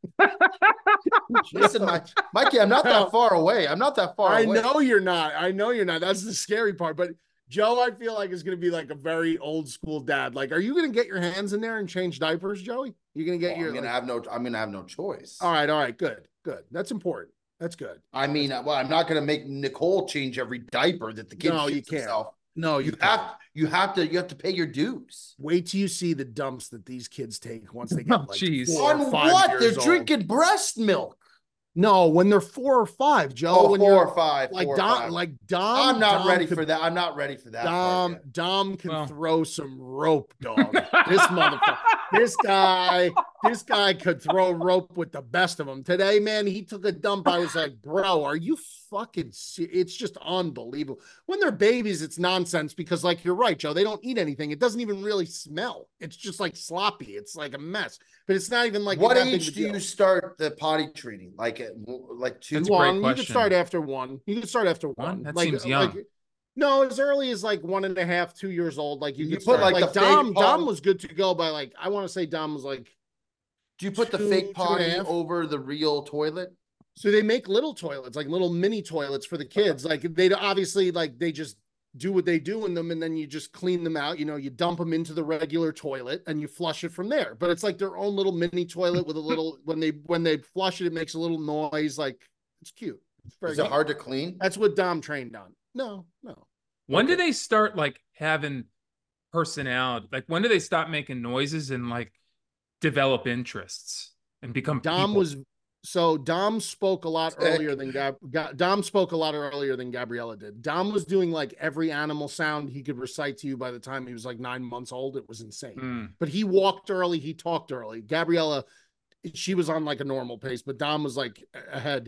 listen, Mike, Mikey, I'm not that far away. I'm not that far I away. know you're not. I know you're not. That's the scary part. But Joe, I feel like is going to be like a very old school dad. Like, are you going to get your hands in there and change diapers, Joey? You're going to get Oh, your. I'm gonna like- have no. I'm gonna have no choice. all right, all right, good, good. That's important. That's good. I mean, well, I'm not gonna make Nicole change every diaper that the kid No, shits you can't. himself. No, you You have, you have to, you have to pay your dues. wait till you see the dumps that these kids take once they get Oh, like jeez. four or On five what? years They're old. drinking breast milk. No, when they're four or five, Joe. Oh, when four you're or five. like four or Dom, five. like Dom. I'm not Dom ready could- for that. I'm not ready for that. part Dom, yet. Dom can Well. throw some rope, dog. This motherfucker, this guy, this guy could throw rope with the best of them. Today, man, he took a dump. I was like, bro, are you fucking se-? It's just unbelievable. When they're babies, it's nonsense because, like, you're right, Joe. They don't eat anything. It doesn't even really smell. It's just like sloppy. It's like a mess. But it's not even like What that big age of a do you deal. start the potty training? Like, at- like two. That's a great One, you could question. start after one. You could start after One? one. That like, seems young. Like, no, as early as like one and a half, two years old. Like you, You could put, start, like, like, the Dom. fake Dom palm- was good to go by like I want to say Dom was like. Do you put the two- fake two and a potty half. over the real toilet? So they make little toilets, like little mini toilets for the kids. Like they obviously like they just do what they do in them, and then you just clean them out. You know, you dump them into the regular toilet and you flush it from there. But it's like their own little mini toilet with a little when they when they flush it, it makes a little noise. Like it's cute. It's very Is it cute. hard to clean? That's what Dom trained on. No, no. When do Okay. they start like having personality? Like when do they stop making noises and like develop interests and become Dom people? was so Dom spoke a lot Sick. earlier than Gab. Ga- Dom spoke a lot earlier than Gabriella did. Dom was doing like every animal sound he could recite to you by the time he was like nine months old. It was insane. Mm. But he walked early. He talked early. Gabriella, she was on like a normal pace, but Dom was like ahead.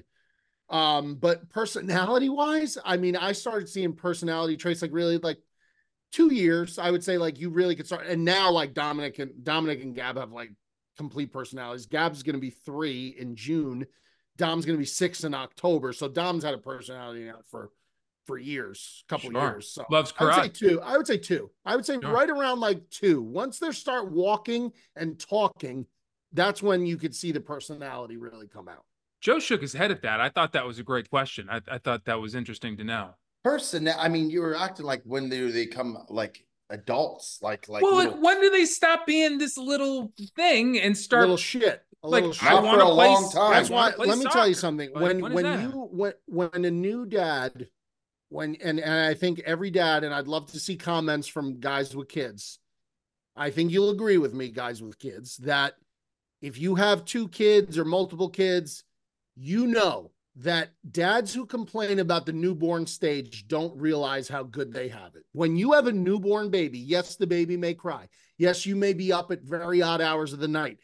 Um, but personality wise, I mean, I started seeing personality traits like really like two years. I would say like you really could start. And now like Dominic and Dominic and Gab have like complete personalities. Gab's going to be three in June. Dom's going to be six in October. So Dom's had a personality now for for years, couple Sure. years. So Loves I would say karate. two. I would say two. I would say Sure. right around like two. Once they start walking and talking, that's when you could see the personality really come out. Joe shook his head at that. I thought that was a great question. I, I thought that was interesting to know. Person, I mean, you were acting like when they they come like adults, like like. well, little- like when do they stop being this little thing and A start? little shit. A like, little shit. I Not want for to a play. long time. That's I why. wanna play Let me tell you soccer. something. Like, When when is when that? you when when a new dad, when and and I think every dad, and I'd love to see comments from guys with kids. I think you'll agree with me, guys with kids, that if you have two kids or multiple kids, you know that dads who complain about the newborn stage don't realize how good they have it. When you have a newborn baby, yes, the baby may cry. Yes, you may be up at very odd hours of the night,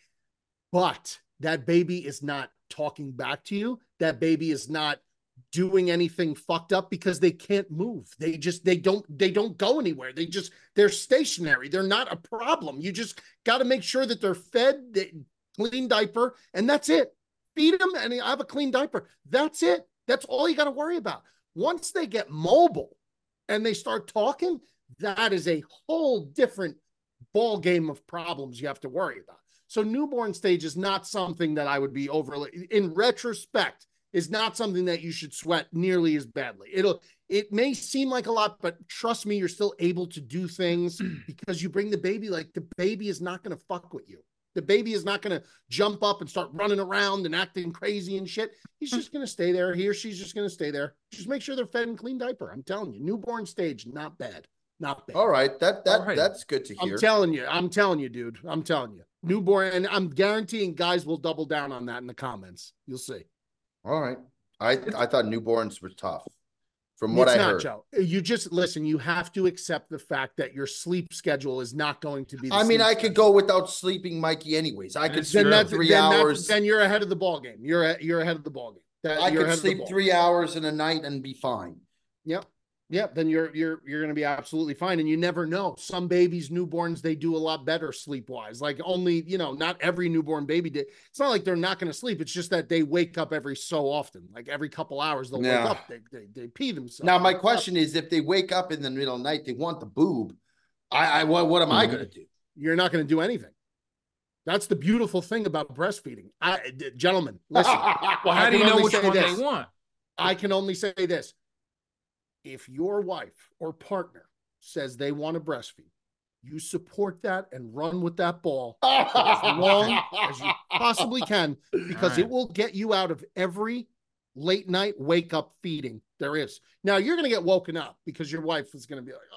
but that baby is not talking back to you. That baby is not doing anything fucked up because they can't move. They just, they don't, they don't go anywhere. They just, they're stationary. They're not a problem. You just got to make sure that they're fed, they, clean diaper, and that's it. Feed them and I have a clean diaper. That's it. That's all you got to worry about. Once they get mobile and they start talking, that is a whole different ball game of problems you have to worry about. So newborn stage is not something that I would be overly, in retrospect, is not something that you should sweat nearly as badly. It'll, it may seem like a lot, but trust me, you're still able to do things because you bring the baby, like the baby is not going to fuck with you. The baby is not going to jump up and start running around and acting crazy and shit. He's just going to stay there. He or she's just going to stay there. Just make sure they're fed and clean diaper. I'm telling you, newborn stage, not bad. Not bad. All right, that that All right. that's good to I'm hear. telling you. I'm telling you, dude. I'm telling you. Newborn, and I'm guaranteeing guys will double down on that in the comments. You'll see. All right, I I thought newborns were tough. from what It's I not, heard. Joe. You just listen. You have to accept the fact that your sleep schedule is not going to be. The I mean, sleep I could schedule. go without sleeping, Mikey. Anyways, I could It's sleep true. Then for that's three then hours. That's, then you're ahead of the ball game. You're a- you're ahead of the ball game. That, I you're could ahead of the sleep ball. three hours in a night and be fine. Yep. Yep. Then you're you're you're going to be absolutely fine. And you never know. Some babies, newborns, they do a lot better sleep wise. Like only, you know, not every newborn baby did. It's not like they're not going to sleep. It's just that they wake up every so often. Like every couple hours, they'll Yeah. wake up. They, they they pee themselves. Now, my They- question is, if they wake up in the middle of the night, they want the boob. I, I what, what am I Mhm. going to do? You're not going to do anything. That's the beautiful thing about breastfeeding. I, d- gentlemen, listen. Well, how I do you can know only which say one this. they want? I can only say this. If your wife or partner says they want to breastfeed, you support that and run with that ball as long as you possibly can, because All right. it will get you out of every late night wake up feeding there is. Now you're going to get woken up because your wife is going to be like, oh,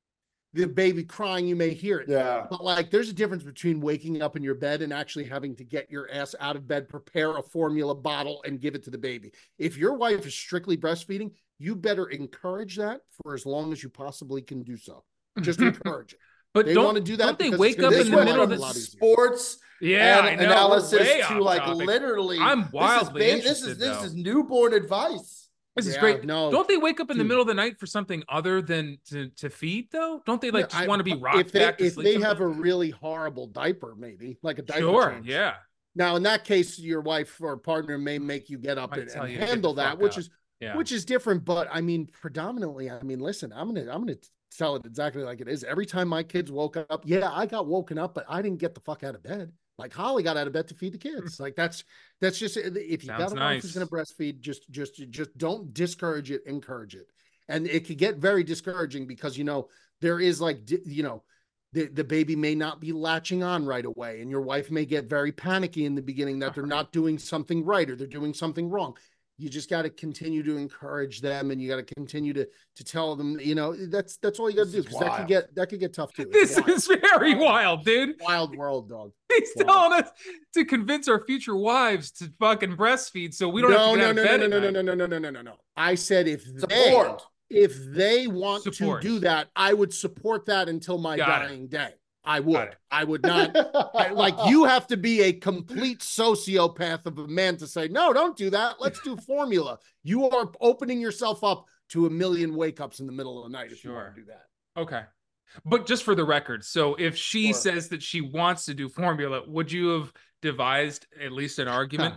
the baby crying, you may hear it. Yeah. But like, there's a difference between waking up in your bed and actually having to get your ass out of bed, prepare a formula bottle, and give it to the baby. If your wife is strictly breastfeeding, you better encourage that for as long as you possibly can do so. Just encourage it. But They don't wanna do that Don't they because wake it's gonna up be This in the went middle of from the? a lot easier. sports Yeah, and I know. We're analysis way to off like topic. literally. I'm This wildly is, ba- interested, this is this though. is newborn advice. This is Yeah, great. no, Don't they wake up in the dude. middle of the night for something other than to, to feed though? Don't they like Yeah, just I- want to be but rocked if they, back to if sleep? they sometimes? have a really horrible diaper, maybe like a diaper Sure, change. yeah. Now, in that case, your wife or partner may make you get up Might and, tell and you to get handle the that, fuck which up. is Yeah. which is different. But I mean, predominantly, I mean, listen, I'm gonna I'm gonna tell it exactly like it is. Every time my kids woke up, yeah, I got woken up, but I didn't get the fuck out of bed. Like Holly got out of bed to feed the kids. Like that's that's just if you Sounds got a wife who's nice. gonna breastfeed, just just just don't discourage it, encourage it. And it could get very discouraging because you know there is like di- you know the, the baby may not be latching on right away, and your wife may get very panicky in the beginning that they're not doing something right or they're doing something wrong. You just got to continue to encourage them, and you got to continue to to tell them, you know, that's that's all you got to do, This is because that could wild. get that could get tough too. This It's wild. is very wild, dude. Wild world, dog. He's Wild. telling us to convince our future wives to fucking breastfeed so we don't no, have to get no, out of no, bed no, at no, no, night. no, no, no, no, no, no, no. I said if they Support. if they want Support. to do that, I would support that until my Got it. dying day. I would. it. I would not. I- like you have to be a complete sociopath of a man to say, no, don't do that. Let's do formula. You are opening yourself up to a million wake ups in the middle of the night if you want Sure. to do that. Okay. But just for the record, so if she Sure. says that she wants to do formula, would you have devised at least an argument?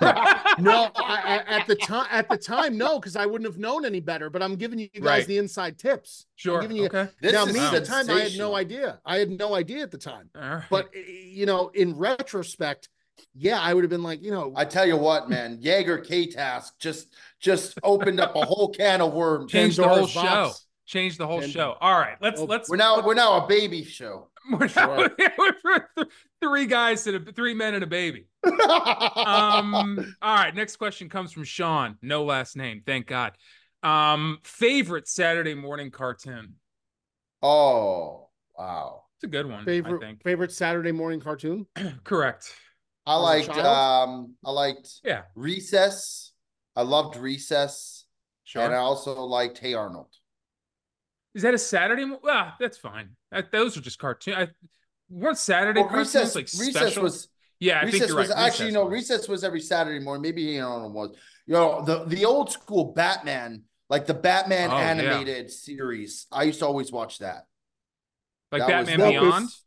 No, I, I, at the time, at the time, no, because I wouldn't have known any better. But I'm giving you guys Right. the inside tips. I'm Sure. giving you- Okay. This now, is me at the time, I had sensational. no idea. I had no idea at the time. All right. But eh, you know, in retrospect, yeah, I would have been like, you know, I tell you what, man, Jaeger K-Task just just opened up a whole can of worms. change the whole Pandora's show. box. Change the whole And- show. All right. Let's Oh, let's We're now we're now a baby show. we're now we're three guys and a, three men and a baby. Um. All right. Next question comes from Sean. No last name. Thank God. Um. Favorite Saturday morning cartoon. Oh, wow. It's a good one. I favorite think. favorite Saturday morning cartoon. Correct. I As a liked child? um I liked Yeah. Recess. I loved Recess. Sure. And I also liked Hey Arnold. Is that a Saturday? mo- Ah, that's fine. That, those are just cartoon. I weren't Saturday Well, cartoons Recess, like Recess special? was yeah, I think Recess you're was right. actually Recess no was. Recess was every Saturday morning. Maybe Hey Arnold was. You know, the the old school Batman, like the Batman Oh, yeah. animated series. I used to always watch that. Like that was- Batman that Beyond. was-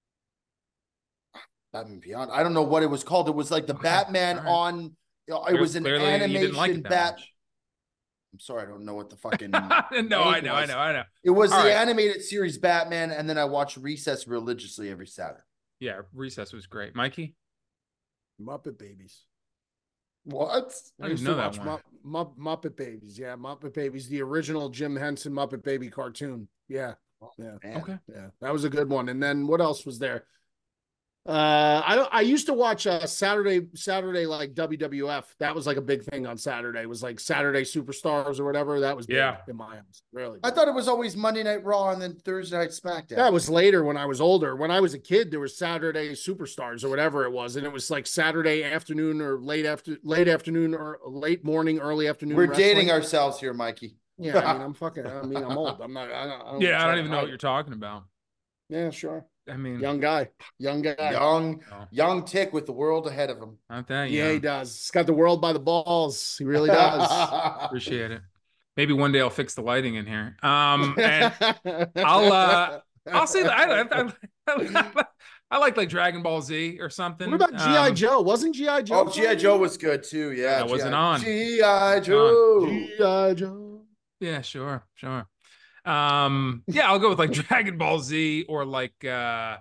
Batman Beyond. I don't know what it was called. It was like the Okay, Batman all right. on. you know, It Clear- was an clearly you animation didn't like it that bat. much. I'm sorry, I don't know what the fucking. no, I name know, I was. know, I know. It was All the right. animated series Batman, and then I watched Recess religiously every Saturday. Yeah, Recess was great. Mikey? Muppet Babies. What? I I didn't used know to that watch one. Mupp- Mupp- Muppet Babies. Yeah, Muppet Babies, the original Jim Henson Muppet Baby cartoon. Yeah, yeah, Man. Okay. yeah. That was a good one. And then what else was there? Uh, I don't. I used to watch uh Saturday, Saturday like W W F. That was like a big thing on Saturday. It was like Saturday Superstars or whatever. That was big Yeah. in my house. Really, I big. thought it was always Monday Night Raw and then Thursday Night SmackDown. That was later when I was older. When I was a kid, there was Saturday Superstars or whatever it was, and it was like Saturday afternoon or late after late afternoon or late morning, early afternoon. We're wrestling. dating ourselves here, Mikey. Yeah, I mean, I'm fucking. I mean, I'm old. I'm not. I don't, I don't Yeah, I try don't to even know hide what it. you're talking about. Yeah, sure. I mean, Young guy, young guy. Young, no, young tick with the world ahead of him. not that Yeah, he young. does. He's got the world by the balls. He really does. Appreciate it. Maybe one day I'll fix the lighting in here. Um, and I'll uh, I'll say that I, I, I, I like like Dragon Ball Z or something. What about G I Um, Joe? Wasn't G I Joe? Oh, G I Joe was good too. Yeah, That wasn't G I on. G I Joe. G I Joe. Yeah, sure, sure. Um, yeah, I'll go with like Dragon Ball Z or like uh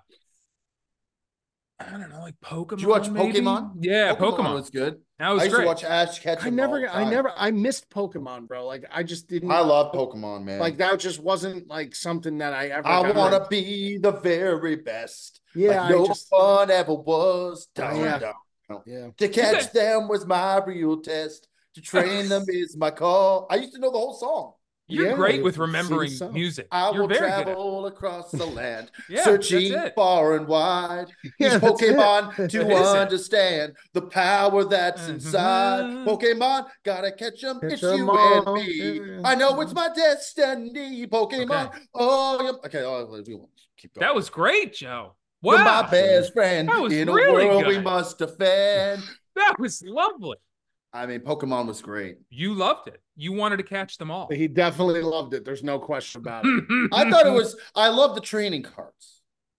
I don't know, like Pokemon. Did you watch maybe? Pokemon? Yeah, Pokemon. Pokemon was good. That was I used great. to watch Ash Ketchum. I never, all the I time. never, I missed Pokemon, bro. Like, I just didn't. I love Pokemon, man. Like, that just wasn't like something that I ever. I got want to into. be the very best. Yeah, like no I just. one ever was. Dun, Yeah. dun. Yeah. To catch Okay. them was my real test. To train them is my call. I used to know the whole song. You're Yeah, great you with can sing remembering songs. music. I You're will very good. travel across the land, Yeah, searching that's it. far and wide. Yeah, These that's it. Pokemon That to is it. understand the power that's inside. Mhm. Pokemon, gotta catch them. Catch It's 'em you all. and me. Yeah. I know it's my destiny. Pokemon. Okay. Oh, yeah. Okay. Oh, we won't keep going. That was great, Joe. You're Wow, my best friend That was in really a world we good. must defend. that was lovely. I mean, Pokemon was great. You loved it. You wanted to catch them all. He definitely loved it. There's no question about it. I thought it was. I love the training cards.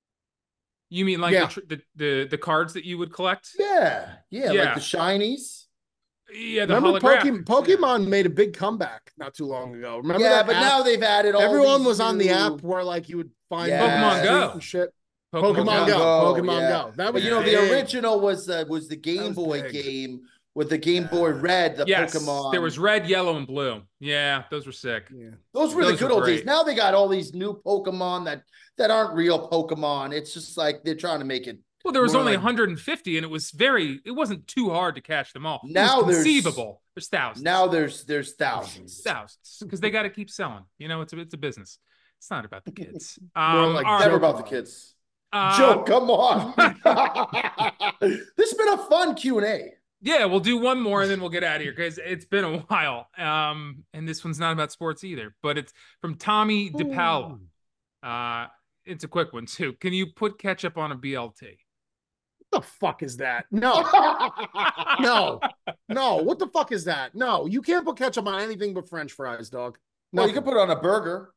You mean like Yeah. the, tr- the the the cards that you would collect? Yeah, yeah, Yeah. like the shinies. Yeah, the Remember holographic. Pokemon, Pokemon made a big comeback not too long ago. Remember yeah, that but app? now they've added all. Everyone these was on the new- app where like you would find Yeah. Pokemon Go. and shit. Pokemon, Pokemon Go. Go. Pokemon yeah. Go. That But was you know, Yeah. the big. original was the was the Game was Boy big. game with the Game Boy Red, the Yes, Pokemon. there was red, yellow, and blue. Yeah, those were sick. Yeah. those were those the good were old days. great. Now they got all these new Pokemon that that aren't real Pokemon. It's just like they're trying to make it. Well, there was More only like- one hundred fifty, and it was very. It wasn't too hard to catch them all. It Now was there's- conceivable. There's thousands. Now there's there's thousands. thousands because they got to keep selling. You know, it's a it's a business. It's not about the kids. More Um, like all Never right. about the kids. Uh, Joe, come on. This has been a fun Q and A. Yeah, we'll do one more and then we'll get out of here because it's been a while. Um, and this one's not about sports either, but it's from Tommy DePaula. Uh, it's a quick one too. Can you put ketchup on a B L T? What the fuck is that? No. No. No. What the fuck is that? No, you can't put ketchup on anything but French fries, dog. No, Well, you can put it on a burger.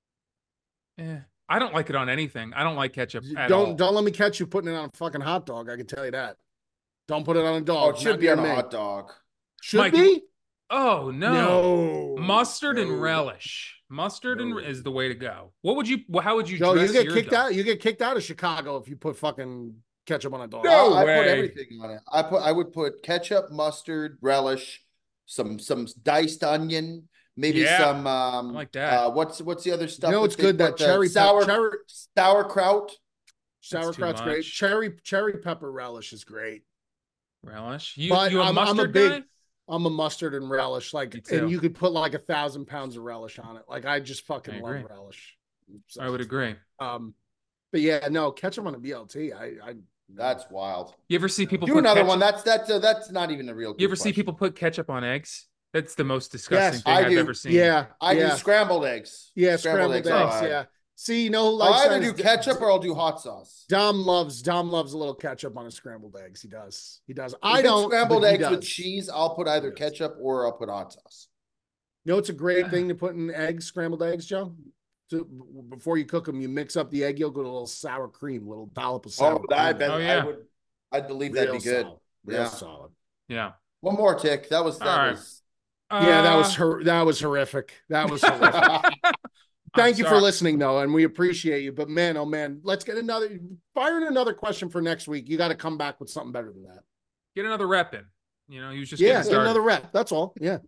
Eh, I don't like it on anything. I don't like ketchup at don't all. don't let me catch you putting it on a fucking hot dog. I can tell you that. Don't put it on a dog. Oh, it should Not be on near a me. hot dog. Should Mike, be? Oh no. No. Mustard No. and relish. Mustard No. and is the way to go. What would you? How would you? Joe, you dress get your kicked dog? out. You get kicked out of Chicago if you put fucking ketchup on a dog. No. I, I put way. everything on it. I put I would put ketchup, mustard, relish, some some diced onion, maybe Yeah, some um I like that. Uh, what's what's the other stuff? You know what's that they good? That put? The cherry sour pep- cherry sauerkraut. sauerkraut's great. much. Cherry cherry pepper relish is great. Relish. You But you a I'm- I'm a mustard big- guy? I'm a mustard and relish, like, Me too. and you could put like a thousand pounds of relish on it. Like, I just fucking I love agree. relish. I would agree. Um, but yeah, no ketchup on a B L T. I, I That's wild. You ever see people Do put another ketchup- one. That's that's uh, that's not even a real. You ever good see question. people put ketchup on eggs? That's the most disgusting Yes, thing I I've do. ever seen. yeah, I yeah, do scrambled eggs. yeah, scrambled, eggs. are fine. Yeah. See, you know, I'll like either do ketchup or I'll do hot sauce. Dom loves Dom loves a little ketchup on his scrambled eggs. He does. He does. If I it's don't. scrambled but he eggs with does. cheese. I'll put either Yes. ketchup or I'll put hot sauce. You know, it's a great thing to put in eggs, scrambled eggs, Joe. To, before you cook them, you mix up the egg yolk with a little sour cream, a little dollop of sour Oh, I cream. bet Oh, yeah. I would. I believe Real that'd be good. solid. Real Yeah. solid. Yeah. One more tick. That was that All right. was. Yeah, that was Uh, her. That was horrific. That was horrific. Thank you for sorry. listening, though, and we appreciate you. But man, oh man, let's get another. Fire in another question for next week. You got to come back with something better than that. Get another rep in. You know, he was just Yeah, getting get started. another rep. That's all. Yeah.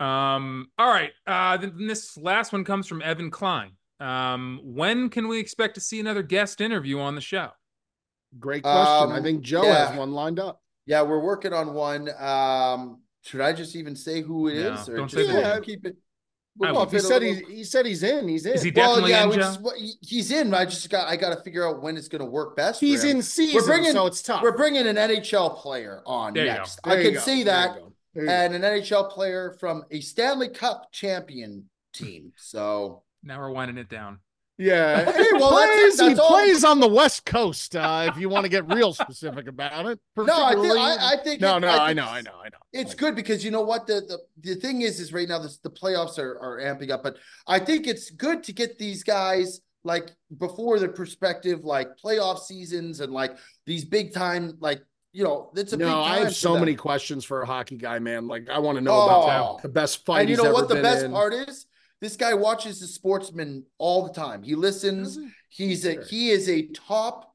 Um, all right. Uh, then this last one comes from Evan Klein. Um, when can we expect to see another guest interview on the show? Great question. I Um, think Joe yeah. has one lined up. Yeah, we're working on one. Um, should I just even say who it No, is, or don't just say the we'll name. keep it? I We'll would. keep He it a said little- he's, he said he's in. He's in. Is he Well, definitely yeah, in, we Joe? just, well, he- he's in. I just got. I got to figure out when it's going to work best. for He's him. in season, bringing- so it's tough. We're bringing an N H L player on There you go. next. There I you can go. see There you that, go. There you go. and an N H L player from a Stanley Cup champion team. So Now we're winding it down. Yeah. Okay, well, he that's it. plays, he That's all. plays on the West Coast, uh, if you want to get real specific about it. no, I think Particularly- I, I think No, it- no, I, I think know, I know, I know. It's good because you know what the the, the thing is is right now this, the playoffs are, are amping up, but I think it's good to get these guys like before the perspective, like playoff seasons and like these big time, like you know, it's a big No, time I have for so them. many questions for a hockey guy, man. Like, I want to know Oh. about the best fight And you he's know ever what the been best in. part is? This guy watches the Sportsman all the time. He listens. Does He's a Sure. he is a top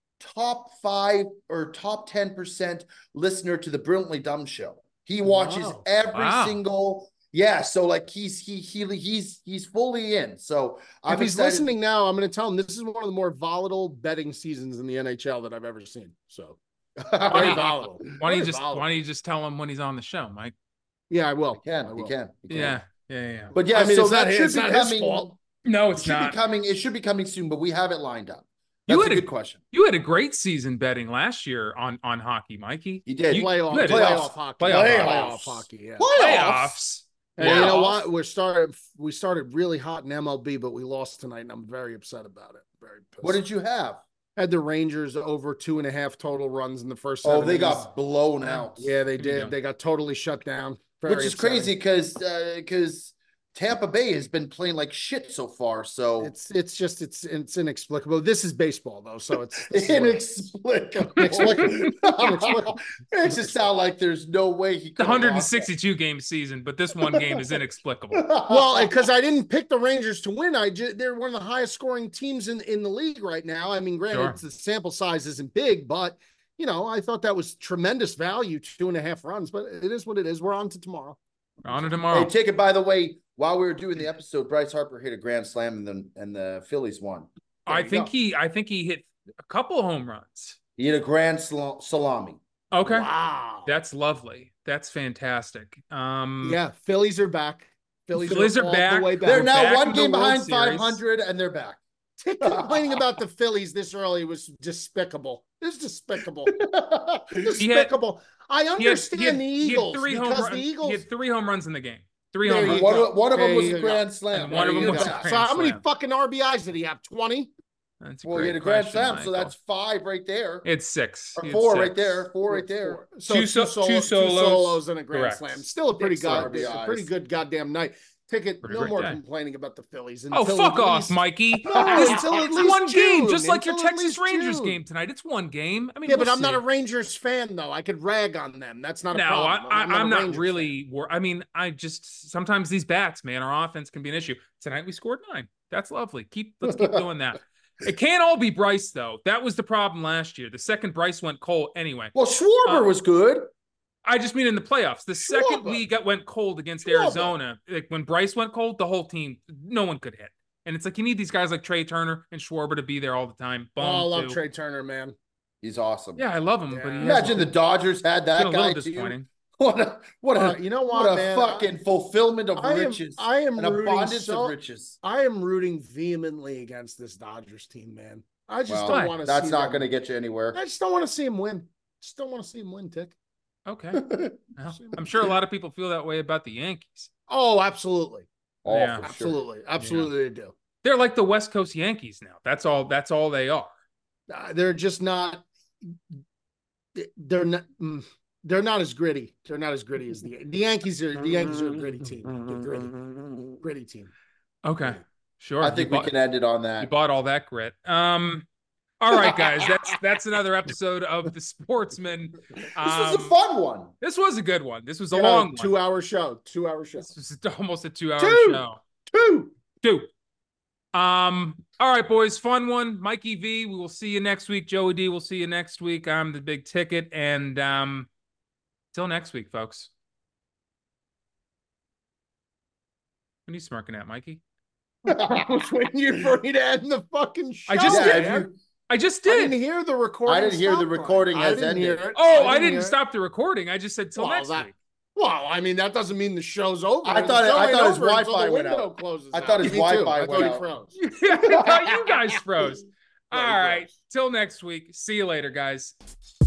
top five or top ten percent listener to the Brilliantly Dumb show. He watches Wow. every Wow. single yeah. So like he's he he he's he's fully in. So I'm If he's excited. listening now, I'm going to tell him this is one of the more volatile betting seasons in the N H L that I've ever seen. So very Why volatile. Why don't you Very just volatile. Why don't you just tell him when he's on the show, Mike? Yeah, I will. He can I he will. can, he can. Yeah, yeah, yeah. But yeah, I mean, so it's not that his- should it's be not his coming. fault. No, It it's should not. be coming. It should be coming soon, but we have it lined up. You That's had a a- good question. You had a great season betting last year on on hockey, Mikey. You did. You- Playoff, you had- playoff hockey. Playoff. Playoff hockey, yeah. Playoffs. And you know Playoffs? what? We're started. We started really hot in M L B, but we lost tonight, and I'm very upset about it. Very pissed. What did you have? Had the Rangers over two and a half total runs in the first. Oh, seven they innings. got blown out. Yeah, they Here we go. did. They got totally shut down. Very Which is upsetting. crazy because because Tampa Bay has been playing like shit so far. So It's it's just it's it's inexplicable. This is baseball though, so it's this is what- inexplicable. Inexplicable. It makes it sound like there's no way he It's a could. one hundred sixty-two game season, but this one game is inexplicable. well, because I didn't pick the Rangers to win. I just, they're one of the highest scoring teams in in the league right now. I mean, granted, Sure. the sample size isn't big, but you know, I thought that was tremendous value, two and a half runs. But it is what it is. We're on to tomorrow. On to Hey, tomorrow. take it by the way. While we were doing the episode, Bryce Harper hit a grand slam and then and the Phillies won. There I you think go. he I think he hit a couple home runs. he hit a grand sal- salami. Okay. Wow. That's lovely. That's fantastic. Um Yeah, Phillies are back. Phillies, Phillies are all back. The way back. They're now back one in the game World behind Series. five hundred, and they're back. Complaining about the Phillies this early was despicable. It's despicable. He had- despicable. I he had- understand he had- the he had Eagles three home because runs. the He Eagles. had three home runs in the game. Three There home you runs. One, go. of- one of them There was you a go. grand slam. And one of There them you was go. a So how many slam. fucking R B Is did he have? twenty? That's a Well, he great had a grand question, slam, so Michael. that's five right there. It's six. Or It's four six. right there. Four right there. So Two two, so- solo, two two solos. solos and a grand Correct. slam. Still a pretty Six god, R B Is. a pretty good goddamn night. Ticket. Pretty No great more day. complaining about the Phillies. Oh, until fuck at off, least- Mikey. No, It's- until at it's least one game, June. just like your Until at Texas least Rangers June. game tonight. It's one game. I mean, Yeah, but we'll I'm not see. a Rangers fan though. I could rag on them. That's not a No, problem. I, I, not a I'm not Rangers really. Wor- I mean, I just sometimes these bats, man, our offense can be an issue. Tonight we scored nine. That's lovely. Keep let's keep doing that. It can't all be Bryce though. That was the problem last year. The second Bryce went cold. Anyway, Well, Schwarber Uh, was good. I just mean in the playoffs. The second Schwarber. we got went cold against Schwarber. Arizona, like when Bryce went cold, the whole team, no one could hit. And it's like you need these guys like Trey Turner and Schwarber to be there all the time. Oh, I Bum, love too. Trey Turner, man. He's awesome. Yeah, I love him, but he Yeah. hasn't Imagine the Dodgers had been that a guy little too. disappointing. What a what a Uh, you know what, what a man? fucking fulfillment of I am, riches. I am An rooting abundance so, of riches. I am rooting vehemently against this Dodgers team, man. I just Well, don't want to. that's see not them- going to get you anywhere. I just don't want to see him win. Just don't want to see him win, Tick. Okay. Well, I'm sure a lot of people feel that way about the Yankees. Oh, absolutely, Oh, Yeah. for sure. absolutely, absolutely, they do. They're like the West Coast Yankees now. That's all. That's all they are. Uh, they're just not. They're not. mm, They're not as gritty. They're not as gritty as the the Yankees are. The Yankees are a gritty team. They're gritty, gritty team. Okay. Sure. I You think we bought- can end it on You that. bought all that grit. Um. All right, guys. That's that's another episode of The Sportsman. This was a Um, fun one. This was a good one. This was a Yeah, long one. two-hour show. Two-hour show. This was almost a two-hour Two. show. Two. Two. Um. All right, boys. Fun one. Mikey V. We will see you next week. Joey D. We'll see you next week. I'm the big ticket, and um, till next week, folks. What are you smirking at, Mikey? I was waiting you for me to end the fucking show. I just Yeah, did. if you- I just I did. didn't hear the recording. I didn't hear the stop, Brian. recording I has didn't ended. hear it. Oh, I hear didn't it. stop the recording. I just said till Well, next that- week. Well, I mean, that doesn't mean the show's over. I The thought it- show I ain't thought his over until Wi-Fi the went window out. closes I out. thought his Me too. Wi-Fi I went thought he out. froze. I thought you guys froze. Yeah, All he right. froze. Till next week. See you later, guys.